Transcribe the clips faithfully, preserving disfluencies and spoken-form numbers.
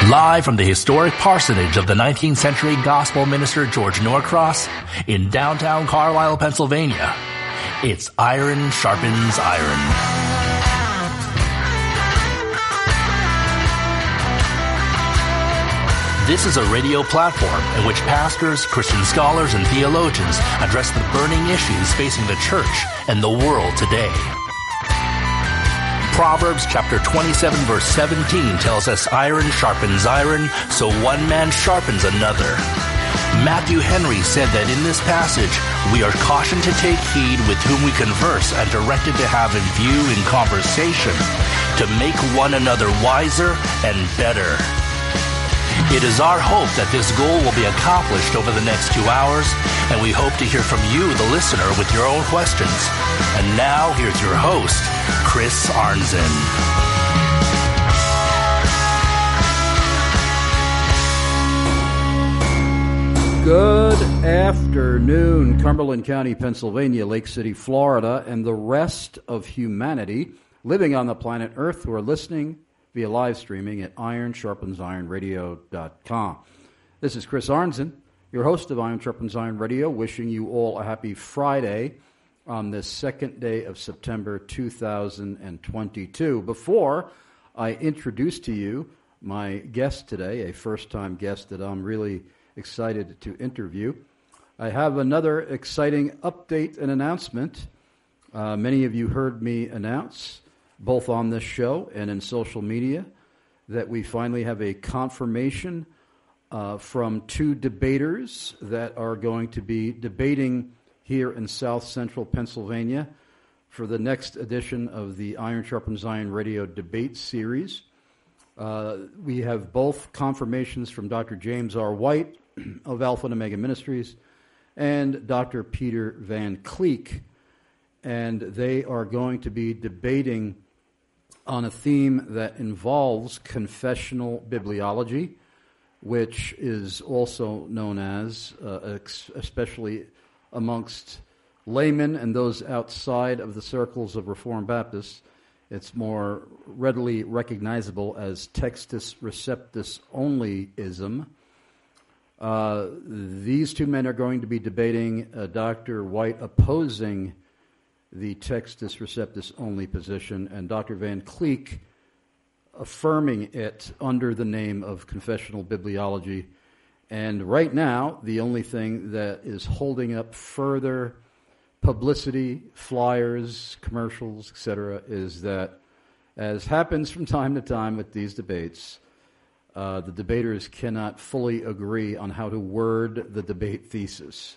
Live from the historic parsonage of the nineteenth century gospel minister George Norcross in downtown Carlisle, Pennsylvania, it's Iron Sharpens Iron. This is a radio platform in which pastors, Christian scholars, and theologians address the burning issues facing the church and the world today. Proverbs chapter twenty-seven verse seventeen tells us iron sharpens iron, so one man sharpens another. Matthew Henry said that in this passage, we are cautioned to take heed with whom we converse and directed to have in view in conversation to make one another wiser and better. It is our hope that this goal will be accomplished over the next two hours, and we hope to hear from you, the listener, with your own questions. And now, here's your host, Chris Arnzen. Good afternoon, Cumberland County, Pennsylvania, Lake City, Florida, and the rest of humanity living on the planet Earth who are listening via live streaming at iron sharpens iron radio dot com. This is Chris Arnzen, your host of Iron Sharpens Iron Radio, wishing you all a happy Friday on this second day of September two thousand twenty-two. Before I introduce to you my guest today, a first-time guest that I'm really excited to interview, I have another exciting update and announcement. Uh, many of you heard me announce, both on this show and in social media, that we finally have a confirmation uh, from two debaters that are going to be debating here in South Central Pennsylvania for the next edition of the Iron Sharpens Iron Radio Debate Series. Uh, we have both confirmations from Doctor James R. White of Alpha and Omega Ministries and Doctor Peter Van Cleek, and they are going to be debating on a theme that involves confessional bibliology, which is also known as, uh, especially amongst laymen and those outside of the circles of Reformed Baptists, it's more readily recognizable as Textus Receptus Onlyism. Uh, these two men are going to be debating uh, Doctor White opposing the Textus Receptus only position, and Doctor Van Cleek affirming it under the name of confessional bibliology. And right now, the only thing that is holding up further publicity, flyers, commercials, et cetera, is that, as happens from time to time with these debates, uh, the debaters cannot fully agree on how to word the debate thesis.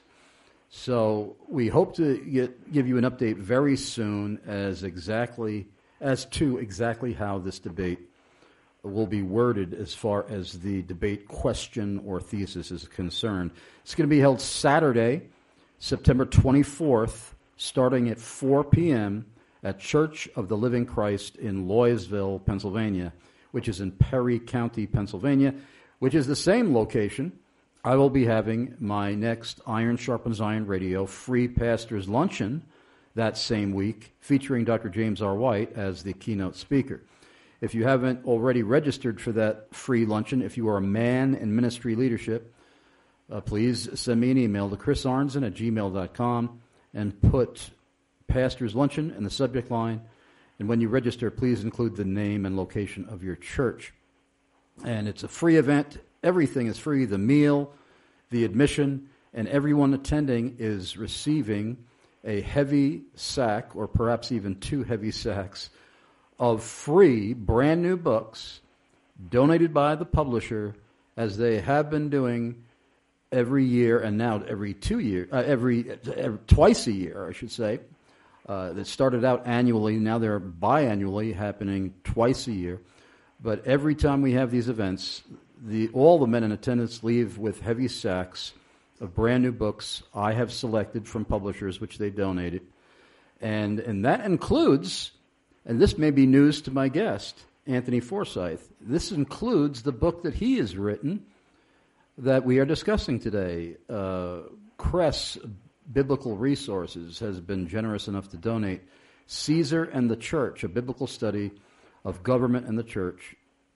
So we hope to get, give you an update very soon as exactly as to exactly how this debate will be worded as far as the debate question or thesis is concerned. It's going to be held Saturday, September twenty-fourth, starting at four p.m. at Church of the Living Christ in Loysville, Pennsylvania, which is in Perry County, Pennsylvania, which is the same location I will be having my next Iron Sharpens Iron Radio free pastor's luncheon that same week, featuring Doctor James R. White as the keynote speaker. If you haven't already registered for that free luncheon, if you are a man in ministry leadership, uh, please send me an email to chris arnzen at gmail dot com and put pastor's luncheon in the subject line. And when you register, please include the name and location of your church. And it's a free event. Everything is free, the meal, the admission, and everyone attending is receiving a heavy sack, or perhaps even two heavy sacks, of free, brand new books donated by the publisher, as they have been doing every year, and now every two years, uh, every, every twice a year, I should say. Uh, that started out annually, now they're biannually, happening twice a year. But every time we have these events, The, all the men in attendance leave with heavy sacks of brand new books I have selected from publishers, which they donated. And, and that includes, and this may be news to my guest, Anthony Forsyth, this includes the book that he has written that we are discussing today. Uh, Cress Biblical Resources has been generous enough to donate Caesar and the Church, a biblical study of government and the church.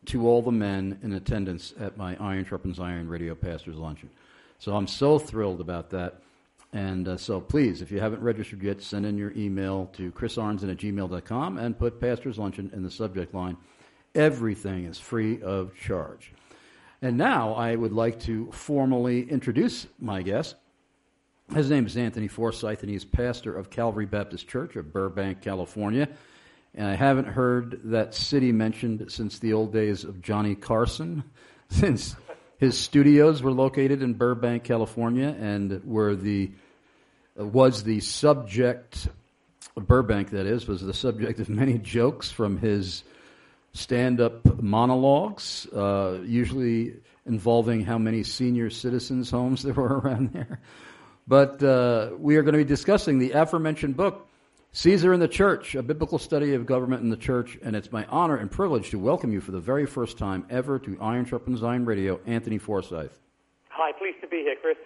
to all the men in attendance at my Iron Sharpens Iron Radio Pastors Luncheon. So I'm so thrilled about that. And uh, so please, if you haven't registered yet, send in your email to chris arnzen at gmail dot com and put Pastors Luncheon in the subject line. Everything is free of charge. And now I would like to formally introduce my guest. His name is Anthony Forsyth, and he's pastor of Calvary Baptist Church of Burbank, California. And I haven't heard that city mentioned since the old days of Johnny Carson, since his studios were located in Burbank, California, and were the uh, was the subject, Burbank that is, was the subject of many jokes from his stand-up monologues, uh, usually involving how many senior citizens' homes there were around there. But uh, we are going to be discussing the aforementioned book, Caesar and the Church, a biblical study of government and the church, and it's my honor and privilege to welcome you for the very first time ever to Iron Sharpens Iron Radio, Anthony Forsyth. Hi, pleased to be here, Chris.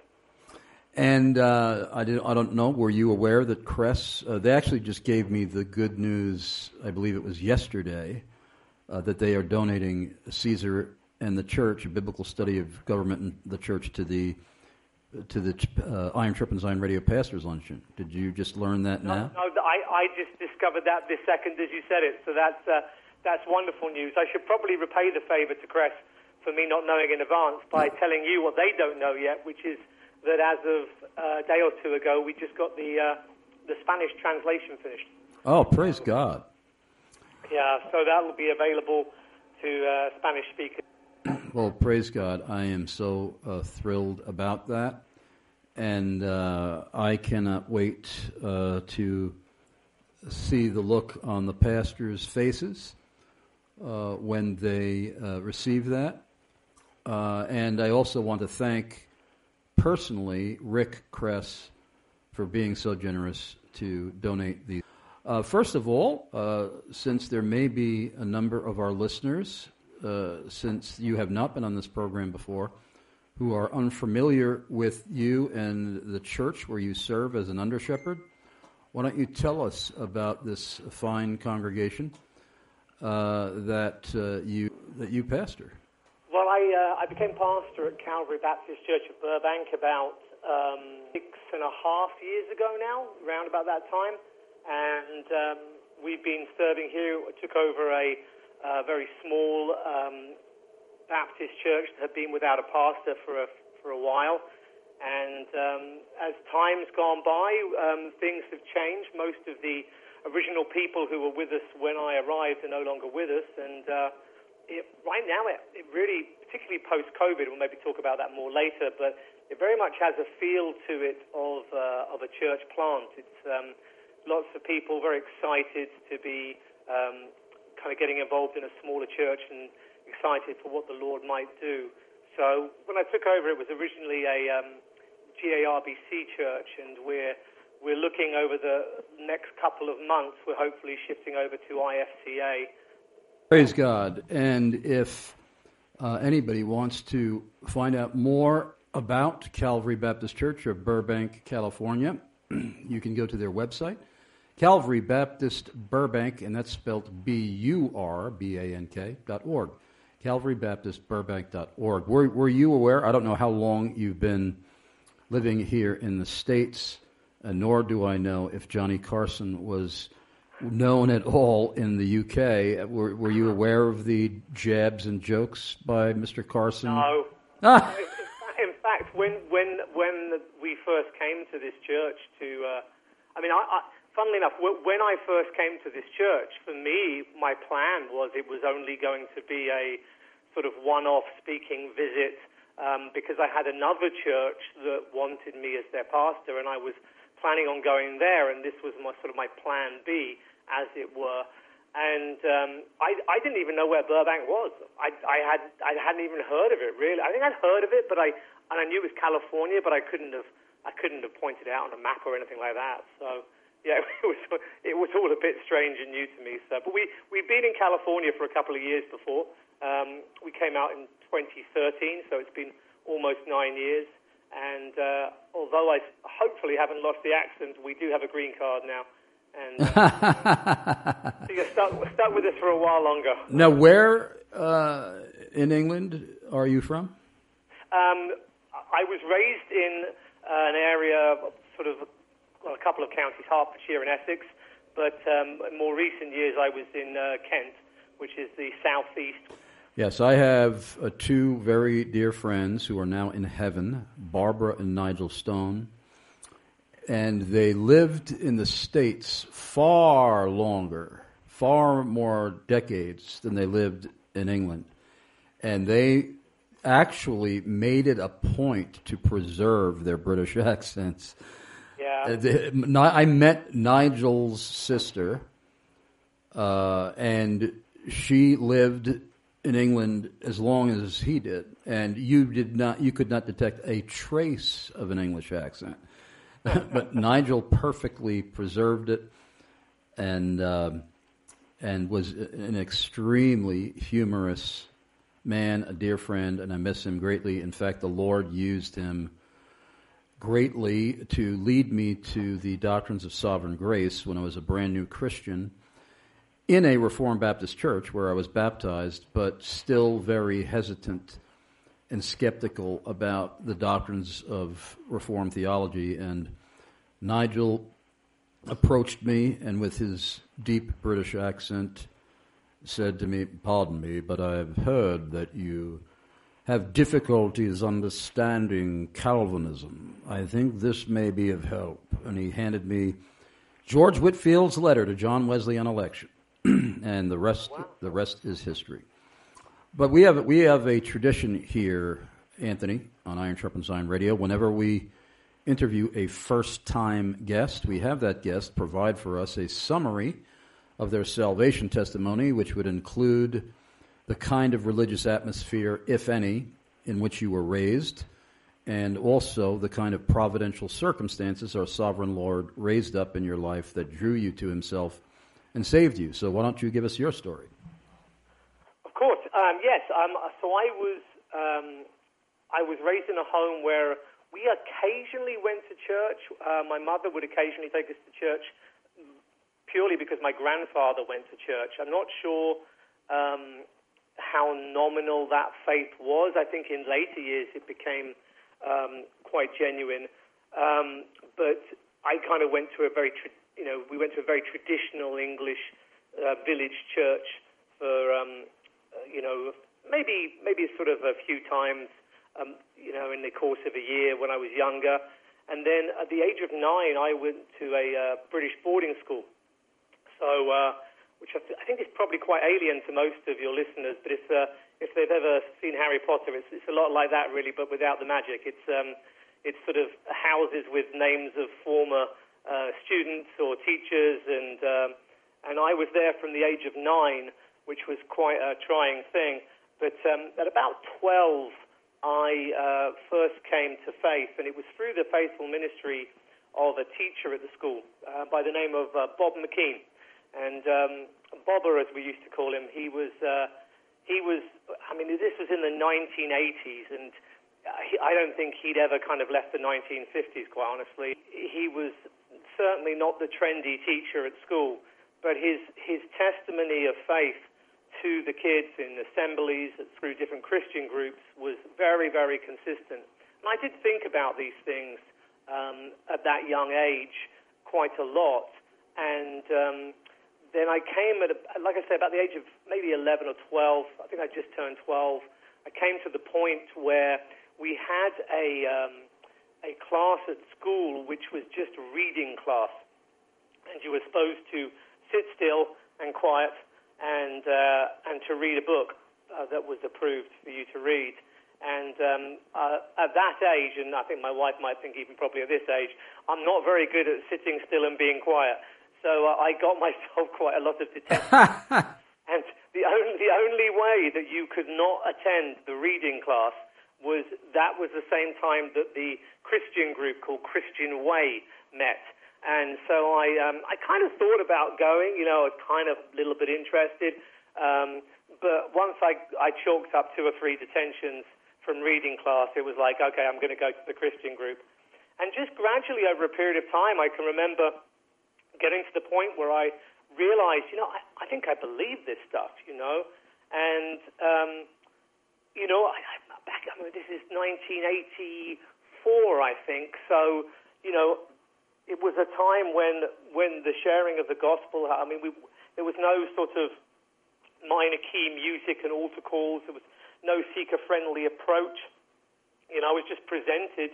And uh, I, did, I don't know, were you aware that Cress, uh, they actually just gave me the good news, I believe it was yesterday, uh, that they are donating Caesar and the Church, a biblical study of government and the church, to the to the uh, Iron Sharpens Iron Radio Pastors Luncheon. Did you just learn that no, now? No, I, I just discovered that this second as you said it, so that's uh, that's wonderful news. I should probably repay the favor to Cress for me not knowing in advance by no. telling you what they don't know yet, which is that as of uh, a day or two ago, we just got the uh, the Spanish translation finished. Oh, praise God. Yeah, so that will be available to uh, Spanish speakers. Well, praise God. I am so uh, thrilled about that. And uh, I cannot wait uh, to see the look on the pastors' faces uh, when they uh, receive that. Uh, and I also want to thank personally Rick Cress for being so generous to donate these. Uh, first of all, uh, since there may be a number of our listeners, uh, since you have not been on this program before, who are unfamiliar with you and the church where you serve as an under-shepherd, why don't you tell us about this fine congregation uh, that uh, you that you pastor? Well, I uh, I became pastor at Calvary Baptist Church of Burbank about um, six and a half years ago now, around about that time. And um, we've been serving here. I took over a uh, very small um, Baptist church that had been without a pastor for a, for a while. And um, as time's gone by, um, things have changed. Most of the original people who were with us when I arrived are no longer with us. And uh, it, right now, it, it really, particularly post-COVID, we'll maybe talk about that more later, but it very much has a feel to it of, uh, of a church plant. It's um, lots of people very excited to be um, kind of getting involved in a smaller church and excited for what the Lord might do. So when I took over, it was originally a um, G A R B C church, and we're we're looking over the next couple of months. We're hopefully shifting over to I F C A. Praise God. And if uh, anybody wants to find out more about Calvary Baptist Church of Burbank, California, you can go to their website, Calvary Baptist Burbank, and that's spelled B U R B A N K dot org. Calvary Baptist Burbank dot org. Were, were you aware, I don't know how long you've been living here in the States, uh, nor do I know if Johnny Carson was known at all in the U K. Were, were you aware of the jabs and jokes by Mister Carson? No. Ah. In fact, when when when we first came to this church to, uh, I mean, I, I, funnily enough, when I first came to this church, for me, my plan was it was only going to be a sort of one-off speaking visit um, because I had another church that wanted me as their pastor, and I was planning on going there, and this was my sort of my plan B, as it were. And um, I, I didn't even know where Burbank was. I, I had I hadn't even heard of it really. I think I'd heard of it, but I and I knew it was California, but I couldn't have I couldn't have pointed it out on a map or anything like that. So yeah, it was it was all a bit strange and new to me. So, but we we've been in California for a couple of years before. Um, we came out in twenty thirteen, so it's been almost nine years. And uh, although I hopefully haven't lost the accent, we do have a green card now. And uh, so you're stuck, stuck with us for a while longer. Now, where uh, in England are you from? Um, I was raised in uh, an area, sort of, well, a couple of counties, Hertfordshire and Essex, but um, in more recent years I was in uh, Kent, which is the southeast. Yes, I have uh, two very dear friends who are now in heaven, Barbara and Nigel Stone, and they lived in the States far longer, far more decades than they lived in England. And they actually made it a point to preserve their British accents. Yeah. Uh, they, I met Nigel's sister, uh, and she lived in England as long as he did, and you did not. You could not detect a trace of an English accent. But Nigel perfectly preserved it, and uh, and was an extremely humorous man, a dear friend, and I miss him greatly. In fact, the Lord used him greatly to lead me to the doctrines of sovereign grace when I was a brand new Christian in a Reformed Baptist church where I was baptized, but still very hesitant and skeptical about the doctrines of Reformed theology. And Nigel approached me and with his deep British accent said to me, "Pardon me, but I've heard that you have difficulties understanding Calvinism. I think this may be of help." And he handed me George Whitfield's letter to John Wesley on election. And the rest, wow. the rest is history. But we have we have a tradition here, Anthony, on Iron Sharpens Iron Radio. Whenever we interview a first-time guest, we have that guest provide for us a summary of their salvation testimony, which would include the kind of religious atmosphere, if any, in which you were raised, and also the kind of providential circumstances our sovereign Lord raised up in your life that drew you to himself and saved you. So why don't you give us your story? Of course, um, yes. Um, so I was um, I was raised in a home where we occasionally went to church. Uh, my mother would occasionally take us to church purely because my grandfather went to church. I'm not sure um, how nominal that faith was. I think in later years it became um, quite genuine. Um, but I kind of went to a very tra- You know, we went to a very traditional English uh, village church for, um, uh, you know, maybe maybe sort of a few times, um, you know, in the course of a year when I was younger. And then at the age of nine, I went to a uh, British boarding school. So, uh, which I, th- I think is probably quite alien to most of your listeners, but if, uh, if they've ever seen Harry Potter, it's, it's a lot like that, really, but without the magic. It's, um, it's sort of houses with names of former Uh, students or teachers, and um, and I was there from the age of nine, which was quite a trying thing. But um, at about twelve, I uh, first came to faith, and it was through the faithful ministry of a teacher at the school uh, by the name of uh, Bob McKean. And um, Bobber, as we used to call him, he was uh, he was. I mean, this was in the nineteen eighties, and he, I don't think he'd ever kind of left the nineteen fifties. Quite honestly, he was certainly not the trendy teacher at school, but his his testimony of faith to the kids in assemblies through different Christian groups was very, very consistent. And I did think about these things um, at that young age quite a lot. And um, then I came at, a, like I say, about the age of maybe eleven or twelve. I think I just turned twelve. I came to the point where we had a um, a class at school which was just a reading class, and you were supposed to sit still and quiet and uh, and to read a book uh, that was approved for you to read. And um, uh, at that age, and I think my wife might think even probably at this age, I'm not very good at sitting still and being quiet. So uh, I got myself quite a lot of detention. And the only, the only way that you could not attend the reading class was that was the same time that the Christian group called Christian Way met. And so I um, I kind of thought about going, you know, I was kind of a little bit interested. Um, but once I, I chalked up two or three detentions from reading class, it was like, okay, I'm going to go to the Christian group. And just gradually over a period of time, I can remember getting to the point where I realized, you know, I, I think I believe this stuff, you know. And, um, you know, I, I, back, I mean, this is nineteen eighty-four, I think. So, you know, it was a time when when the sharing of the gospel, I mean, we, there was no sort of minor key music and altar calls. There was no seeker-friendly approach. You know, I was just presented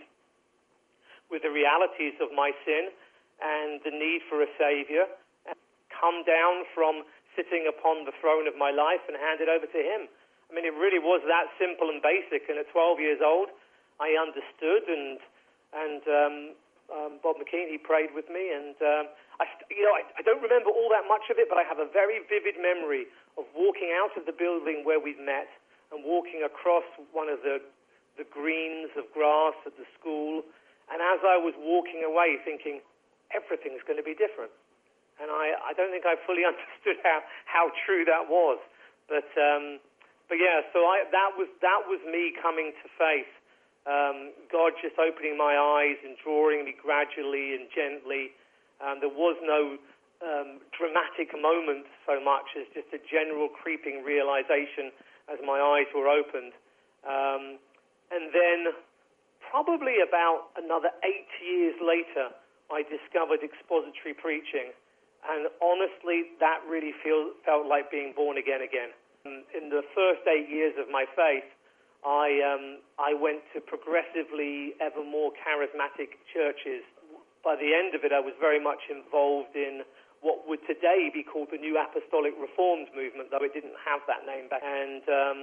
with the realities of my sin and the need for a Savior, and come down from sitting upon the throne of my life and hand it over to Him. I mean, it really was that simple and basic. And at twelve years old, I understood, and and um, um, Bob McKean, he prayed with me, and um, I, you know, I, I don't remember all that much of it, but I have a very vivid memory of walking out of the building where we'd met and walking across one of the the greens of grass at the school. And as I was walking away thinking, everything's going to be different. And I, I don't think I fully understood how, how true that was. But um, but yeah, so I, that was that was me coming to faith. Um, God just opening my eyes and drawing me gradually and gently. Um, there was no um, dramatic moment so much as just a general creeping realization as my eyes were opened. Um, and then probably about another eight years later, I discovered expository preaching. And honestly, that really feel, felt like being born again again. In the first eight years of my faith, I, um, I went to progressively ever more charismatic churches. By the end of it, I was very much involved in what would today be called the New Apostolic Reformed movement, though it didn't have that name back. And, um,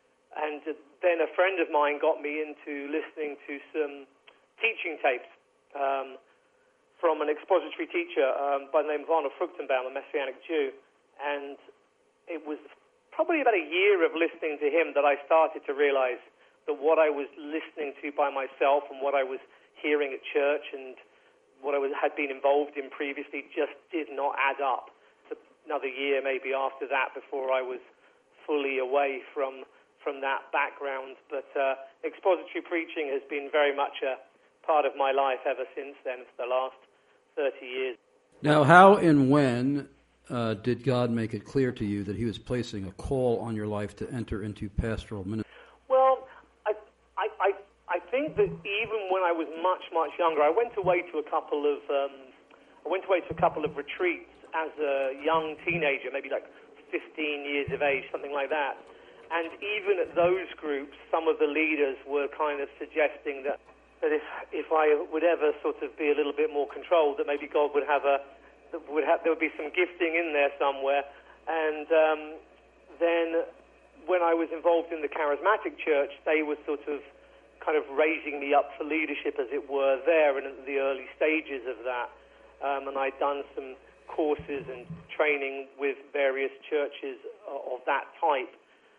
and then a friend of mine got me into listening to some teaching tapes um, from an expository teacher um, by the name of Arnold Fruchtenbaum, a Messianic Jew. And it was probably about a year of listening to him that I started to realize that what I was listening to by myself and what I was hearing at church and what I was, had been involved in previously just did not add up. It's another year maybe after that before I was fully away from from that background. But uh, expository preaching has been very much a part of my life ever since then, for the last thirty years. Now, how and when uh, did God make it clear to you that He was placing a call on your life to enter into pastoral ministry? Well, I, I, I, I think that even when I was much, much younger, I went away to a couple of, um, I went away to a couple of retreats as a young teenager, maybe like fifteen years of age, something like that. And even at those groups, some of the leaders were kind of suggesting that that if if I would ever sort of be a little bit more controlled, that maybe God would have a would have there would be some gifting in there somewhere. And um, then when I was involved in the charismatic church, they were sort of kind of raising me up for leadership, as it were, there and at the early stages of that. Um, and I'd done some courses and training with various churches of that type.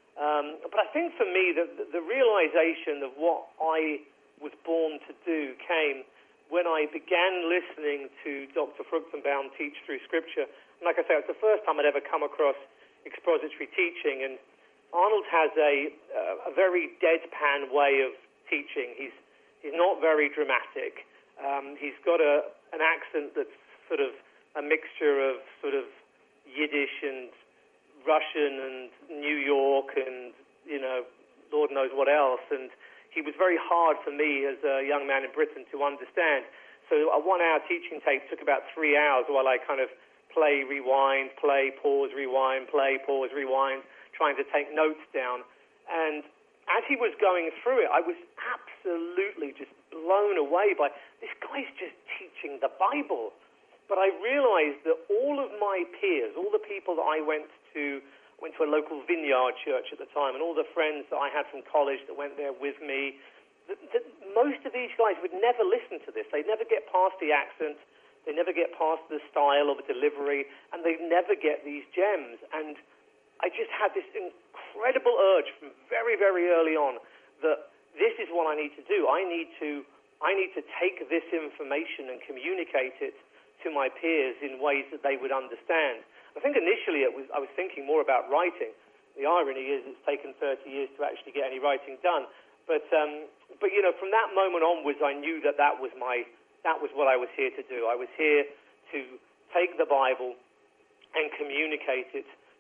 Um, but I think for me, the, the realization of what I was born to do came when I began listening to Doctor Fruchtenbaum teach through Scripture. And like I say, it's the first time I'd ever come across expository teaching. And Arnold has a, a very deadpan way of teaching. He's he's not very dramatic. Um, he's got a an accent that's sort of a mixture of sort of Yiddish and Russian and New York and, you know, Lord knows what else. And he was very hard for me as a young man in Britain to understand. So a one-hour teaching tape took about three hours while I kind of play, rewind, play, pause, rewind, play, pause, rewind, trying to take notes down. And as he was going through it, I was absolutely just blown away by, this guy's just teaching the Bible. But I realized that all of my peers, all the people that I went to, went to a local vineyard church at the time, and all the friends that I had from college that went there with me, that, that most of these guys would never listen to this. They'd never get past the accent, they never get past the style of the delivery, and they'd never get these gems. And I just had this incredible urge from very, very early on that this is what I need to do. I need to, I need to take this information and communicate it to my peers in ways that they would understand. I think initially it was, I was thinking more about writing. The irony is it's taken thirty years to actually get any writing done. But, um, but you know, from that moment onwards, I knew that that was, my, that was what I was here to do. I was here to take the Bible and communicate it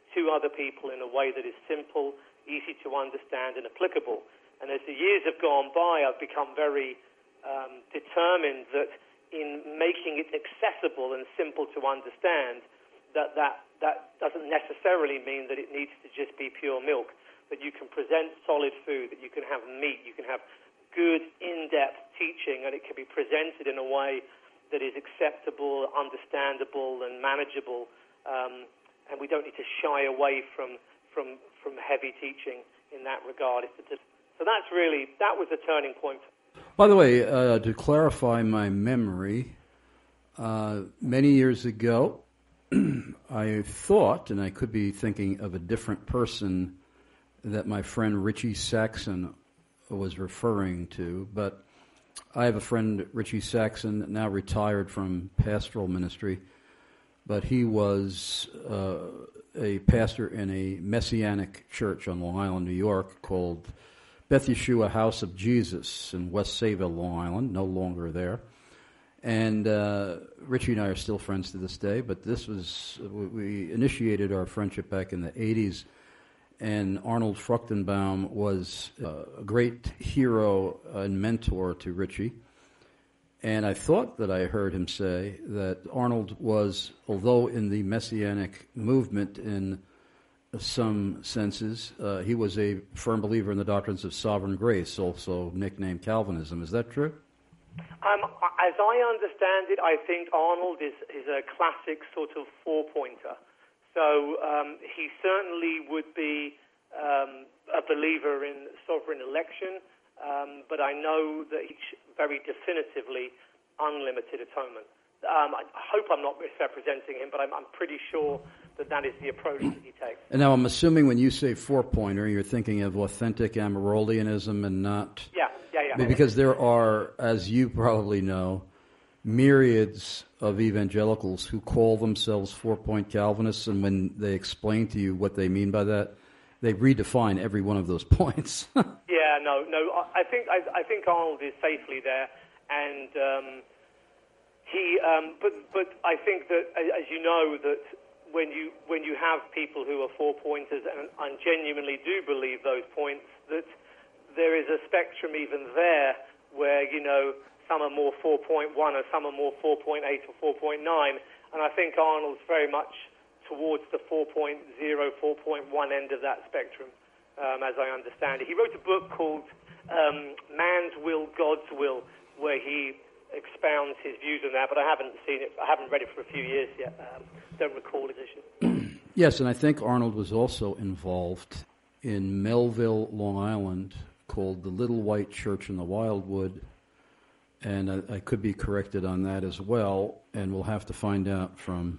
to other people in a way that is simple, easy to understand, and applicable. And as the years have gone by, I've become very um, determined that in making it accessible and simple to understand, that, that that doesn't necessarily mean that it needs to just be pure milk, that you can present solid food, that you can have meat, you can have good, in-depth teaching, and it can be presented in a way that is acceptable, understandable, and manageable. Um, and we don't need to shy away from from from heavy teaching in that regard. So that's really, that was a turning point. By the way, uh, to clarify my memory, uh, many years ago, I thought, and I could be thinking of a different person, that my friend Richie Saxon was referring to, but I have a friend, Richie Saxon, now retired from pastoral ministry, but he was uh, a pastor in a Messianic church on Long Island, New York, called Beth Yeshua House of Jesus in West Sayville, Long Island, no longer there. And uh, Richie and I are still friends to this day, but this was, we initiated our friendship back in the eighties, and Arnold Fruchtenbaum was uh, a great hero and mentor to Richie. And I thought that I heard him say that Arnold was, although in the Messianic movement in some senses, uh, he was a firm believer in the doctrines of sovereign grace, also nicknamed Calvinism. Is that true? Um, as I understand it, I think Arnold is, is a classic sort of four-pointer. So um, he certainly would be um, a believer in sovereign election, um, but I know that he's very definitively unlimited atonement. Um, I hope I'm not misrepresenting him, but I'm, I'm pretty sure that that is the approach that he takes. And now I'm assuming when you say four-pointer, you're thinking of authentic Amyrolianism and not... Yeah, yeah, yeah. Because there are, as you probably know, myriads of evangelicals who call themselves four-point Calvinists, and when they explain to you what they mean by that, they redefine every one of those points. yeah, no, no. I think I, I think Arnold is safely there, and um, he. Um, but but I think that, as you know, that when you when you have people who are four-pointers and, and genuinely do believe those points, that there is a spectrum even there where, you know, some are more four point one or some are more four point eight or four point nine. And I think Arnold's very much towards the four point oh, four point one end of that spectrum, um, as I understand it. He wrote a book called um, Man's Will, God's Will, where he expounds his views on that, but I haven't seen it. I haven't read it for a few years yet. Um, don't recall it. Yes, and I think Arnold was also involved in Melville, Long Island, called the Little White Church in the Wildwood, and I, I could be corrected on that as well, and we'll have to find out from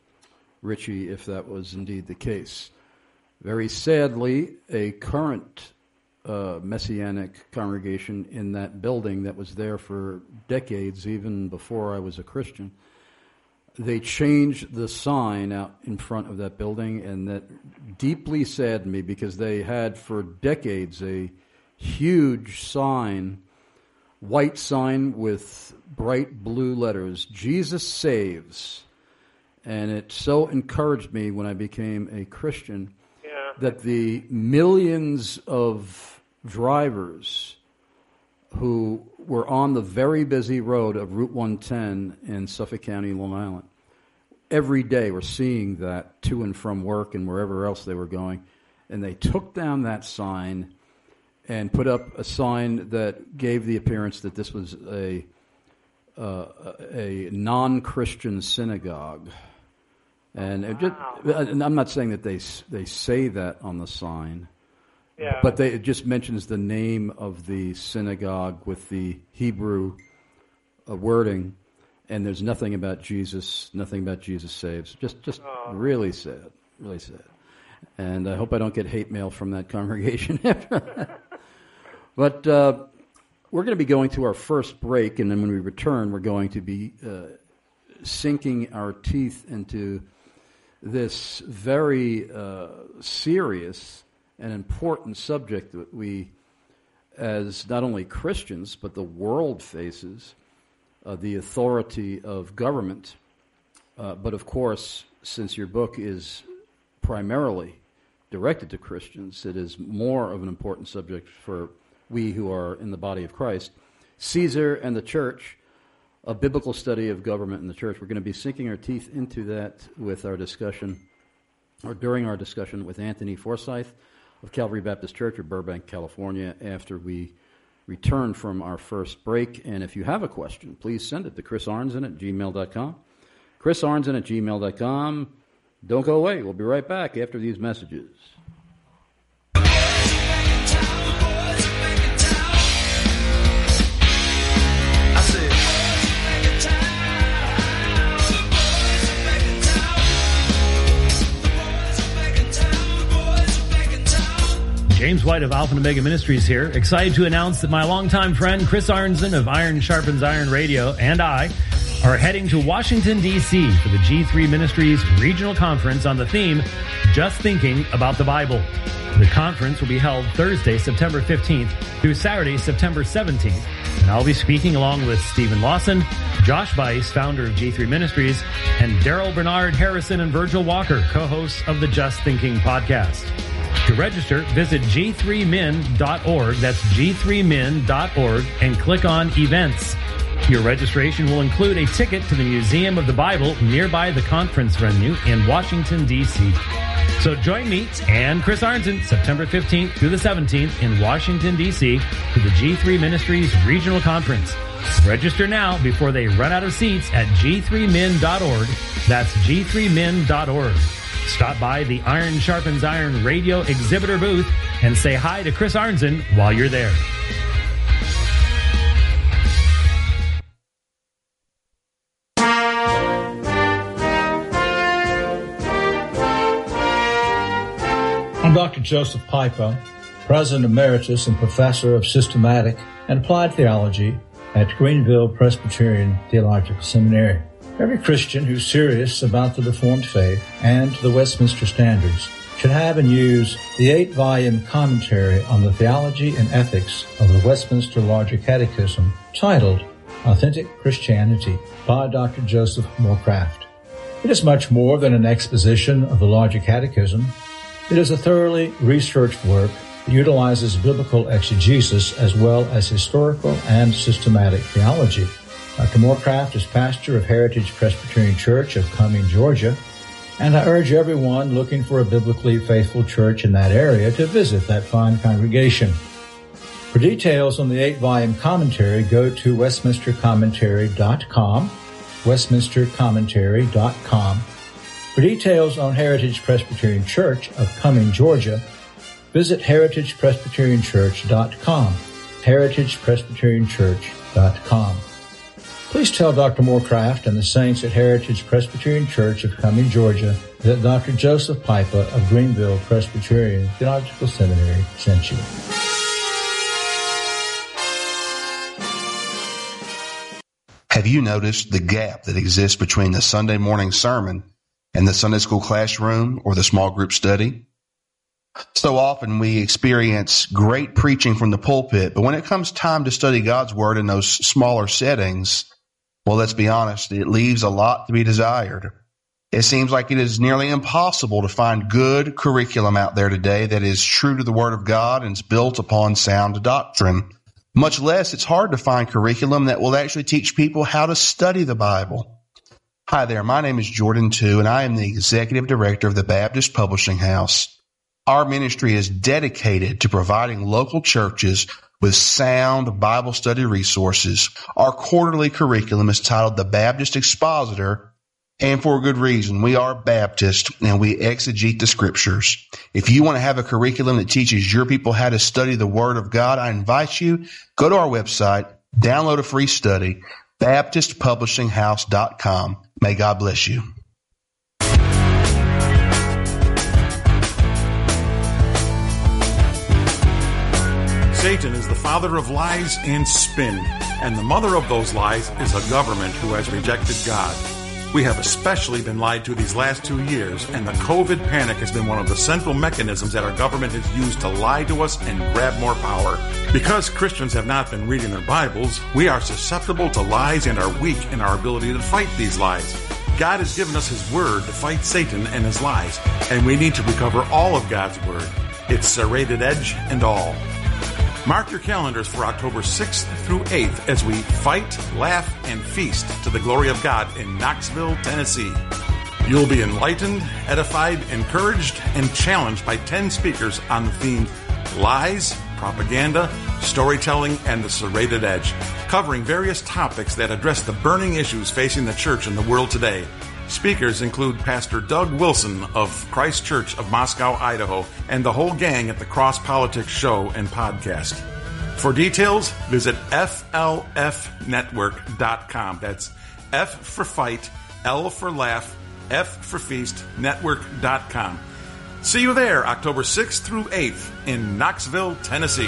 Richie if that was indeed the case. Very sadly, a current uh, Messianic congregation in that building that was there for decades, even before I was a Christian, they changed the sign out in front of that building, and that deeply saddened me because they had for decades a huge sign, white sign with bright blue letters, Jesus Saves. And it so encouraged me when I became a Christian yeah. that the millions of drivers who were on the very busy road of Route one ten in Suffolk County, Long Island, every day were seeing that to and from work and wherever else they were going. And they took down that sign and put up a sign that gave the appearance that this was a uh, a non-Christian synagogue. And it just, and I'm not saying that they they say that on the sign, yeah. but they, it just mentions the name of the synagogue with the Hebrew uh, wording, and there's nothing about Jesus, nothing about Jesus Saves. Just just oh. really sad, really sad. And I hope I don't get hate mail from that congregation after that. But uh, we're going to be going to our first break, and then when we return, we're going to be uh, sinking our teeth into this very uh, serious and important subject that we, as not only Christians, but the world faces, uh, the authority of government. Uh, but of course, since your book is primarily directed to Christians. It is more of an important subject for we who are in the body of Christ. Caesar and the Church, a biblical study of government and the church. We're going to be sinking our teeth into that with our discussion, or during our discussion with Anthony Forsyth of Calvary Baptist Church of Burbank, California, after we return from our first break. And if you have a question, please send it to Chris Arnzen at gmail dot com. Chris Arnzen at gmail dot com. Don't go away. We'll be right back after these messages. James White of Alpha and Omega Ministries here, excited to announce that my longtime friend Chris Arnzen of Iron Sharpens Iron Radio and I are heading to Washington, D C for the G three Ministries Regional Conference on the theme, Just Thinking About the Bible. The conference will be held Thursday, September fifteenth through Saturday, September seventeenth, and I'll be speaking along with Stephen Lawson, Josh Weiss, founder of G three Ministries, and Daryl Bernard Harrison and Virgil Walker, co-hosts of the Just Thinking podcast. To register, visit G three min dot org, that's G three min dot org, and click on Events. Your registration will include a ticket to the Museum of the Bible nearby the conference venue in Washington, D C So join me and Chris Arnzen September fifteenth through the seventeenth in Washington, D C for the G three Ministries Regional Conference. Register now before they run out of seats at G three min dot org, that's G three min dot org. Stop by the Iron Sharpens Iron radio exhibitor booth and say hi to Chris Arnzen while you're there. I'm Doctor Joseph Pipa, President Emeritus and Professor of Systematic and Applied Theology at Greenville Presbyterian Theological Seminary. Every Christian who's serious about the Reformed faith and the Westminster Standards should have and use the eight-volume commentary on the theology and ethics of the Westminster Larger Catechism titled Authentic Christianity by Doctor Joseph Morecraft. It is much more than an exposition of the Larger Catechism. It is a thoroughly researched work that utilizes biblical exegesis as well as historical and systematic theology. Doctor Morecraft is pastor of Heritage Presbyterian Church of Cumming, Georgia, and I urge everyone looking for a biblically faithful church in that area to visit that fine congregation. For details on the eight-volume commentary, go to westminster commentary dot com, westminster commentary dot com. For details on Heritage Presbyterian Church of Cumming, Georgia, visit heritage presbyterian church dot com, heritage presbyterian church dot com. Please tell Doctor Morecraft and the saints at Heritage Presbyterian Church of Cumming, Georgia, that Doctor Joseph Pipa of Greenville Presbyterian Theological Seminary sent you. Have you noticed the gap that exists between the Sunday morning sermon and the Sunday school classroom or the small group study? So often we experience great preaching from the pulpit, but when it comes time to study God's Word in those smaller settings, well, let's be honest, it leaves a lot to be desired. It seems like it is nearly impossible to find good curriculum out there today that is true to the Word of God and is built upon sound doctrine. Much less, it's hard to find curriculum that will actually teach people how to study the Bible. Hi there, my name is Jordan Tu, and I am the Executive Director of the Baptist Publishing House. Our ministry is dedicated to providing local churches with sound Bible study resources. Our quarterly curriculum is titled The Baptist Expositor, and for a good reason. We are Baptist, and we exegete the Scriptures. If you want to have a curriculum that teaches your people how to study the Word of God, I invite you, go to our website, download a free study, baptist publishing house dot com. May God bless you. Satan is the father of lies and spin, and the mother of those lies is a government who has rejected God. We have especially been lied to these last two years, and the COVID panic has been one of the central mechanisms that our government has used to lie to us and grab more power. Because Christians have not been reading their Bibles, we are susceptible to lies and are weak in our ability to fight these lies. God has given us His Word to fight Satan and his lies, and we need to recover all of God's Word, its serrated edge and all. Mark your calendars for October sixth through eighth as we fight, laugh, and feast to the glory of God in Knoxville, Tennessee. You'll be enlightened, edified, encouraged, and challenged by ten speakers on the theme Lies, Propaganda, Storytelling, and the Serrated Edge, covering various topics that address the burning issues facing the church and the world today. Speakers include Pastor Doug Wilson of Christ Church of Moscow, Idaho, and the whole gang at the Cross Politics Show and podcast. For details, visit F L F network dot com. That's F for fight, L for laugh, F for feast, network dot com. See you there October sixth through eighth in Knoxville, Tennessee.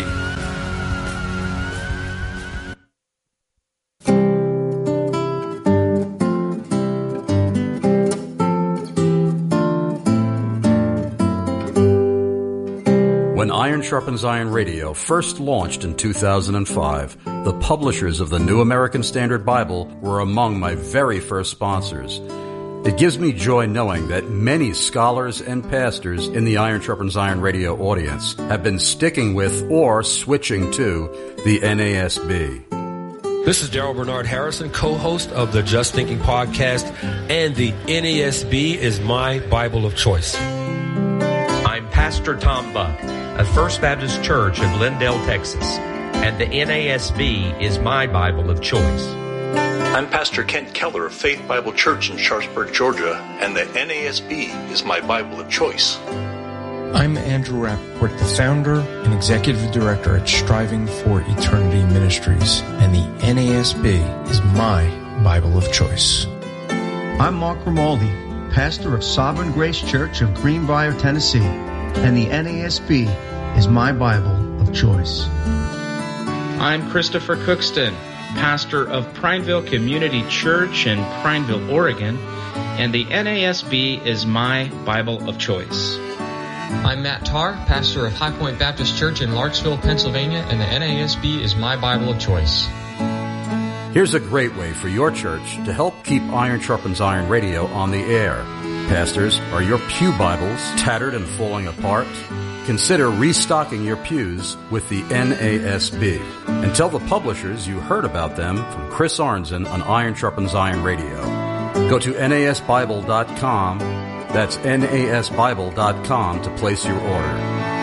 When Iron Sharpens Iron Radio first launched in two thousand five, the publishers of the New American Standard Bible were among my very first sponsors. It gives me joy knowing that many scholars and pastors in the Iron Sharpens Iron Radio audience have been sticking with or switching to the N A S B. This is Daryl Bernard Harrison, co-host of the Just Thinking podcast, and the N A S B is my Bible of choice. I'm Pastor Tom Buck of First Baptist Church of Glendale, Texas, and the N A S B is my Bible of choice. I'm Pastor Kent Keller of Faith Bible Church in Sharpsburg, Georgia, and the N A S B is my Bible of choice. I'm Andrew Rappaport, the founder and executive director at Striving for Eternity Ministries, and the N A S B is my Bible of choice. I'm Mark Romaldi, pastor of Sovereign Grace Church of Greenbrier, Tennessee, and the N A S B is my Bible of choice. I'm Christopher Cookston, pastor of Prineville Community Church in Prineville, Oregon, and the N A S B is my Bible of choice. I'm Matt Tarr, pastor of High Point Baptist Church in Larksville, Pennsylvania, and the N A S B is my Bible of choice. Here's a great way for your church to help keep Iron Sharpens Iron Radio on the air. Pastors, are your pew Bibles tattered and falling apart? Consider restocking your pews with the N A S B. And tell the publishers you heard about them from Chris Arnzen on Iron Sharpens Iron Radio. Go to N A S Bible dot com. That's N A S Bible dot com to place your order.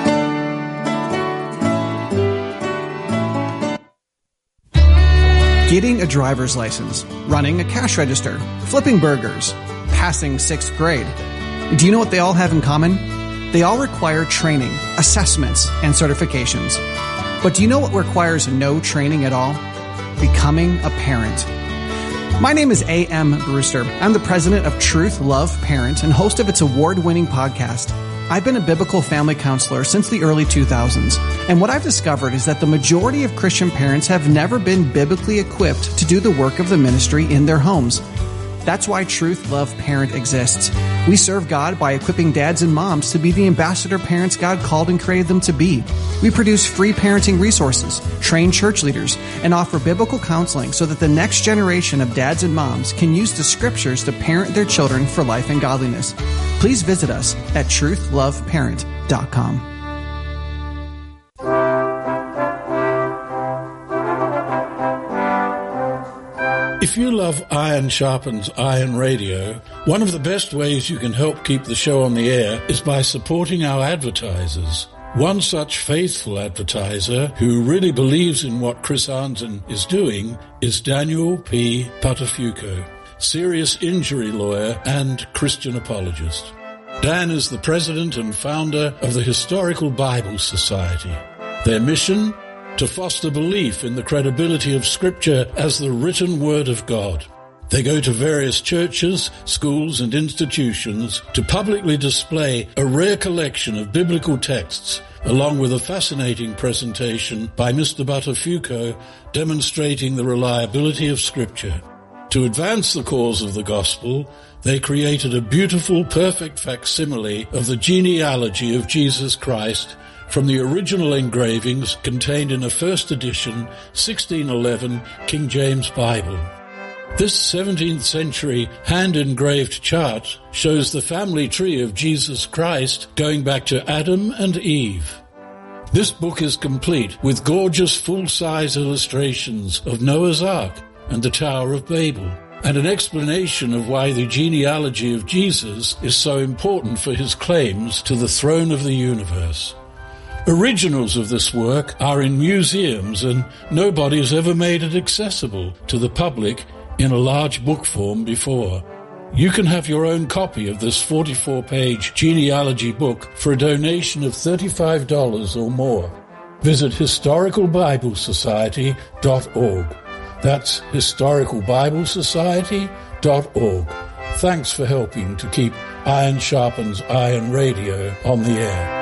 Getting a driver's license, running a cash register, flipping burgers, passing sixth grade. Do you know what they all have in common? They all require training, assessments, and certifications. But do you know what requires no training at all? Becoming a parent. My name is A M. Brewster. I'm the president of Truth Love Parent and host of its award-winning podcast. I've been a biblical family counselor since the early two thousands, and what I've discovered is that the majority of Christian parents have never been biblically equipped to do the work of the ministry in their homes. That's why Truth Love Parent exists. We serve God by equipping dads and moms to be the ambassador parents God called and created them to be. We produce free parenting resources, train church leaders, and offer biblical counseling so that the next generation of dads and moms can use the scriptures to parent their children for life and godliness. Please visit us at truth love parent dot com. If you love Iron Sharpens Iron Radio, one of the best ways you can help keep the show on the air is by supporting our advertisers. One such faithful advertiser who really believes in what Chris Arnzen is doing is Daniel P. Patafuco, serious injury lawyer and Christian apologist. Dan is the president and founder of the Historical Bible Society. Their mission? To foster belief in the credibility of Scripture as the written Word of God. They go to various churches, schools, and institutions to publicly display a rare collection of biblical texts, along with a fascinating presentation by Mister Buttafuoco demonstrating the reliability of Scripture. To advance the cause of the gospel, they created a beautiful, perfect facsimile of the genealogy of Jesus Christ from the original engravings contained in a first edition sixteen eleven King James Bible. This seventeenth century hand-engraved chart shows the family tree of Jesus Christ going back to Adam and Eve. This book is complete with gorgeous full-size illustrations of Noah's Ark and the Tower of Babel, and an explanation of why the genealogy of Jesus is so important for his claims to the throne of the universe. Originals of this work are in museums, and nobody has ever made it accessible to the public in a large book form before. You can have your own copy of this forty-four page genealogy book for a donation of thirty-five dollars or more. Visit historical bible society dot org. That's historical bible society dot org. Thanks for helping to keep Iron Sharpens Iron Radio on the air.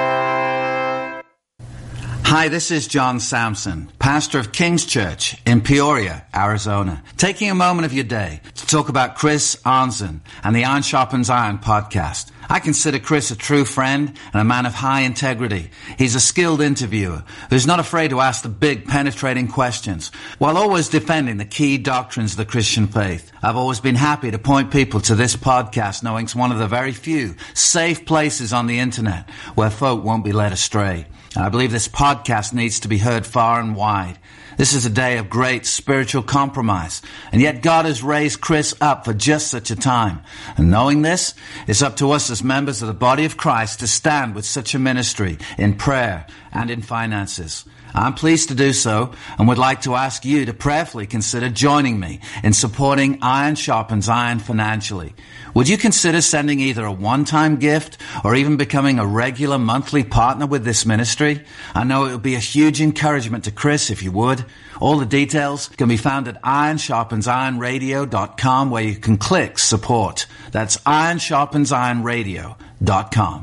Hi, this is John Sampson, pastor of King's Church in Peoria, Arizona, taking a moment of your day to talk about Chris Arnzen and the Iron Sharpens Iron podcast. I consider Chris a true friend and a man of high integrity. He's a skilled interviewer who's not afraid to ask the big, penetrating questions while always defending the key doctrines of the Christian faith. I've always been happy to point people to this podcast, knowing it's one of the very few safe places on the internet where folk won't be led astray. And I believe this podcast needs to be heard far and wide. This is a day of great spiritual compromise, and yet God has raised Chris up for just such a time. And knowing this, it's up to us as members of the body of Christ to stand with such a ministry in prayer and in finances. I'm pleased to do so and would like to ask you to prayerfully consider joining me in supporting Iron Sharpens Iron financially. Would you consider sending either a one-time gift or even becoming a regular monthly partner with this ministry? I know it would be a huge encouragement to Chris if you would. All the details can be found at iron sharpens iron radio dot com, where you can click support. That's iron sharpens iron radio dot com.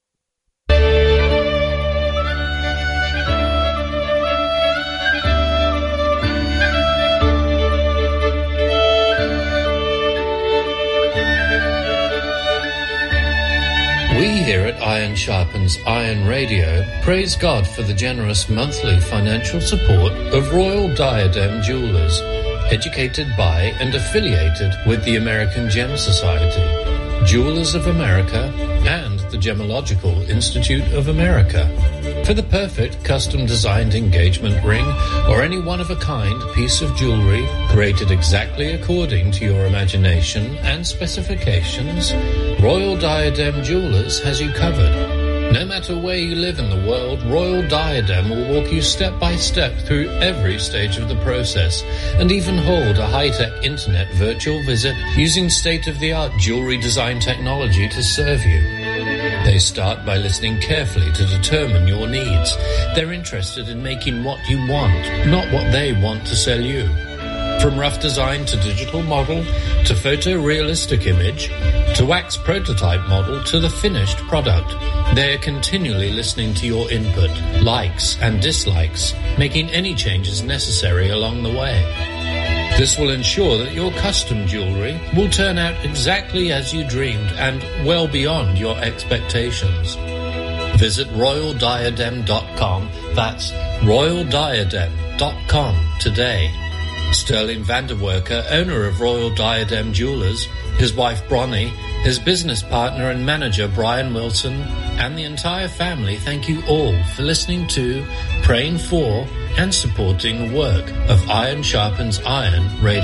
We here at Iron Sharpens Iron Radio praise God for the generous monthly financial support of Royal Diadem Jewelers, educated by and affiliated with the American Gem Society, Jewelers of America, and the Gemological Institute of America. For the perfect custom-designed engagement ring or any one-of-a-kind piece of jewelry created exactly according to your imagination and specifications, Royal Diadem Jewelers has you covered. No matter where you live in the world, Royal Diadem will walk you step by step through every stage of the process and even hold a high-tech internet virtual visit using state-of-the-art jewelry design technology to serve you. They start by listening carefully to determine your needs. They're interested in making what you want, not what they want to sell you. From rough design to digital model, to photorealistic image, to wax prototype model, to the finished product, they are continually listening to your input, likes and dislikes, making any changes necessary along the way. This will ensure that your custom jewelry will turn out exactly as you dreamed and well beyond your expectations. Visit royal diadem dot com. That's royal diadem dot com today. Sterling Vanderwerker, owner of Royal Diadem Jewelers, his wife Bronnie, his business partner and manager Brian Wilson, and the entire family thank you all for listening to, praying for, and supporting the work of Iron Sharpens Iron Radio.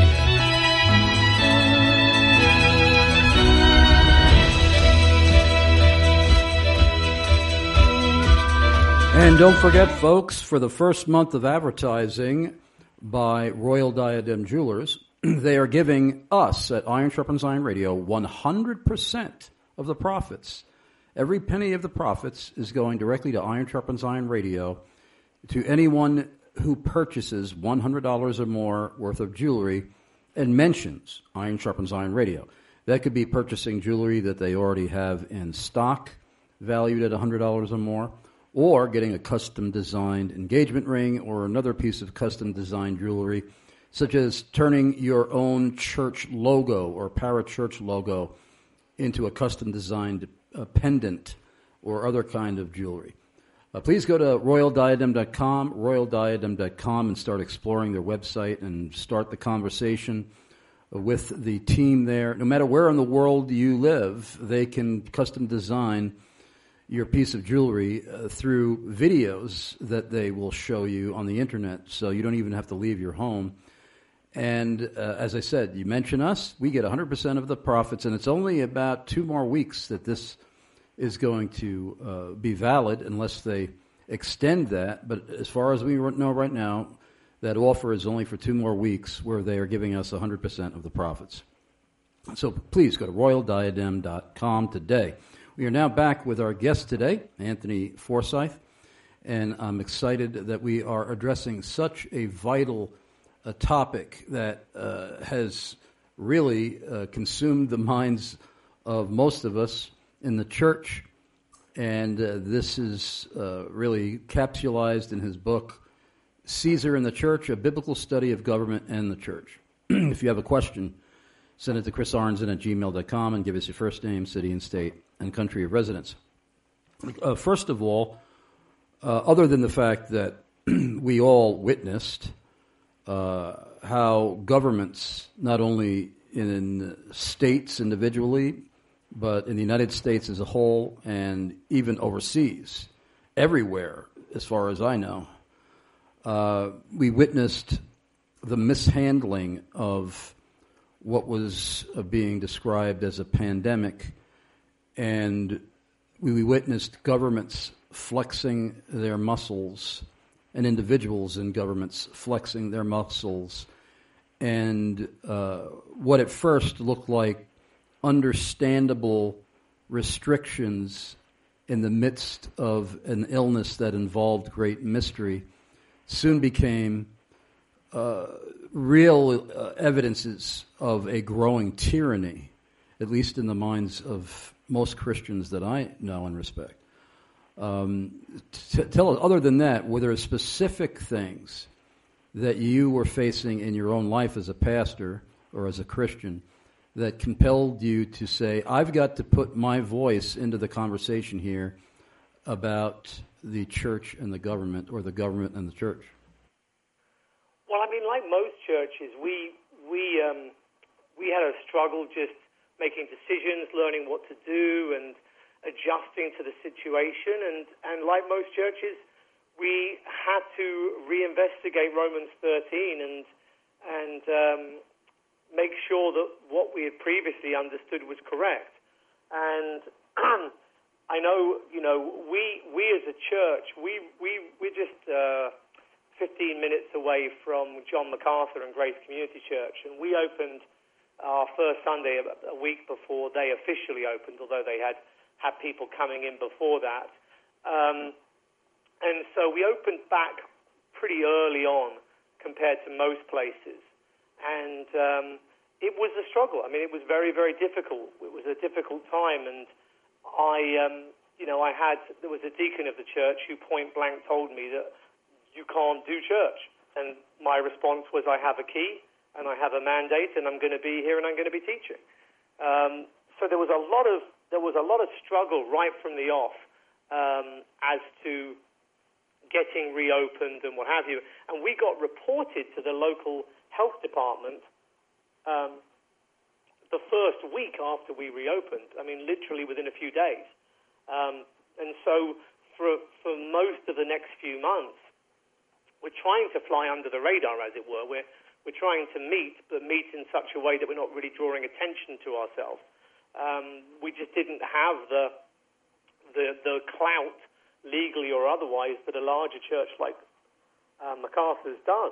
And don't forget, folks, for the first month of advertising by Royal Diadem Jewelers, they are giving us at Iron Sharpens Iron Radio one hundred percent of the profits. Every penny of the profits is going directly to Iron Sharpens Iron Radio, to anyone who purchases one hundred dollars or more worth of jewelry and mentions Iron Sharpens Iron Radio. That could be purchasing jewelry that they already have in stock, valued at one hundred dollars or more, or getting a custom-designed engagement ring or another piece of custom-designed jewelry, such as turning your own church logo or parachurch logo into a custom-designed uh, pendant or other kind of jewelry. Uh, please go to royal diadem dot com, royal diadem dot com, and start exploring their website and start the conversation with the team there. No matter where in the world you live, they can custom design your piece of jewelry uh, through videos that they will show you on the internet, so you don't even have to leave your home. And uh, as I said, you mention us, we get one hundred percent of the profits, and it's only about two more weeks that this is going to uh, be valid unless they extend that. But as far as we know right now, that offer is only for two more weeks where they are giving us one hundred percent of the profits. So please go to royal diadem dot com today. We are now back with our guest today, Anthony Forsyth, and I'm excited that we are addressing such a vital uh, topic that uh, has really uh, consumed the minds of most of us in the church, and uh, this is uh, really capsulized in his book, Caesar and the Church, A Biblical Study of Government and the Church. If you have a question, send it to chris arnzen at gmail dot com and give us your first name, city and state, and country of residence. Uh, first of all, uh, other than the fact that we all witnessed uh, how governments, not only in states individually, but in the United States as a whole, and even overseas, everywhere, as far as I know, uh, we witnessed the mishandling of what was uh, being described as a pandemic, and we witnessed governments flexing their muscles and individuals in governments flexing their muscles, and uh, what at first looked like understandable restrictions in the midst of an illness that involved great mystery soon became uh, real uh, evidences of a growing tyranny, at least in the minds of most Christians that I know and respect. Um, t- tell us, other than that, were there specific things that you were facing in your own life as a pastor or as a Christian that compelled you to say, I've got to put my voice into the conversation here about the church and the government, or the government and the church? Well, I mean, like most churches, we we um, we had a struggle just making decisions, learning what to do, and adjusting to the situation. And, and like most churches, we had to reinvestigate Romans thirteen and and um, make sure that what we had previously understood was correct. And I know, you know, we we as a church, we we we're just uh, fifteen minutes away from John MacArthur and Grace Community Church, and we opened our first Sunday a week before they officially opened, although they had had people coming in before that. Um, and so we opened back pretty early on compared to most places. And um, it was a struggle. I mean, it was very, very difficult. It was a difficult time. And I, um, you know, I had, there was a deacon of the church who point blank told me that you can't do church. And my response was, I have a key and I have a mandate, and I'm going to be here and I'm going to be teaching. Um, so there was a lot of there was a lot of struggle right from the off um, as to getting reopened and what have you. And we got reported to the local health department um, the first week after we reopened. I mean, literally within a few days. Um, and so for for most of the next few months, we're trying to fly under the radar, as it were. We're We're trying to meet, but meet in such a way that we're not really drawing attention to ourselves. Um, we just didn't have the, the the clout, legally or otherwise, that a larger church like uh, MacArthur's does.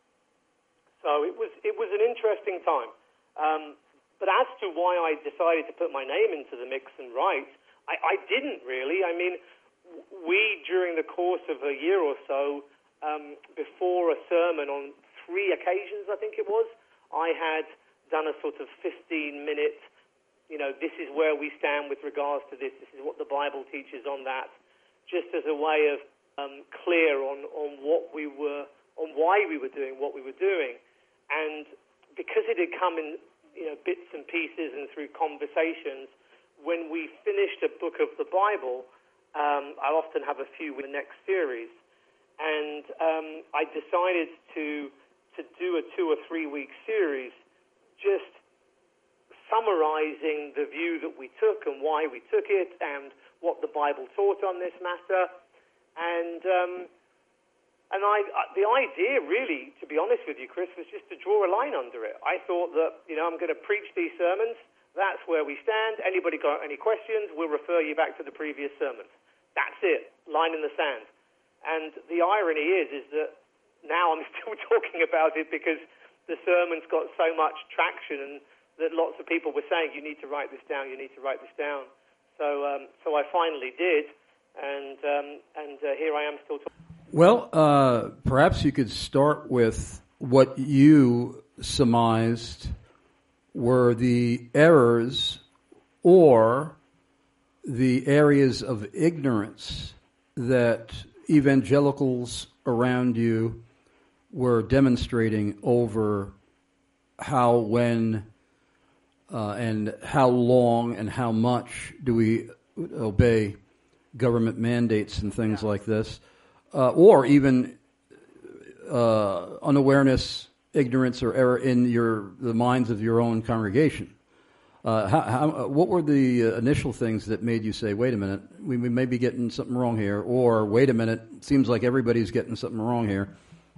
So it was it was an interesting time. Um, but as to why I decided to put my name into the mix and write, I, I didn't really. I mean, we, during the course of a year or so, um, before a sermon on three occasions, I think it was, I had done a sort of fifteen-minute, you know, this is where we stand with regards to this, this is what the Bible teaches on that, just as a way of um, clear on, on what we were, on why we were doing what we were doing. And because it had come in, you know, bits and pieces and through conversations, when we finished a book of the Bible, um, I'll often have a few in the next series. And um, I decided to to do a two or three week series just summarizing the view that we took and why we took it and what the Bible taught on this matter. And um, and I, the idea really, to be honest with you, Chris, was just to draw a line under it. I thought that, you know, I'm going to preach these sermons. That's where we stand. Anybody got any questions, we'll refer you back to the previous sermons. That's it, line in the sand. And the irony is, is that now I'm still talking about it because the sermon's got so much traction and that lots of people were saying, you need to write this down, you need to write this down. So um, so I finally did, and, um, and uh, here I am still talking. Well, uh, perhaps you could start with what you surmised were the errors or the areas of ignorance that evangelicals around you were demonstrating over how, when, uh, and how long and how much do we obey government mandates and things yeah. like this. Uh, or even uh, unawareness, ignorance, or error in your the minds of your own congregation. Uh, how, how, what were the initial things that made you say, "Wait a minute, we, we may be getting something wrong here," or "Wait a minute, seems like everybody's getting something wrong here"?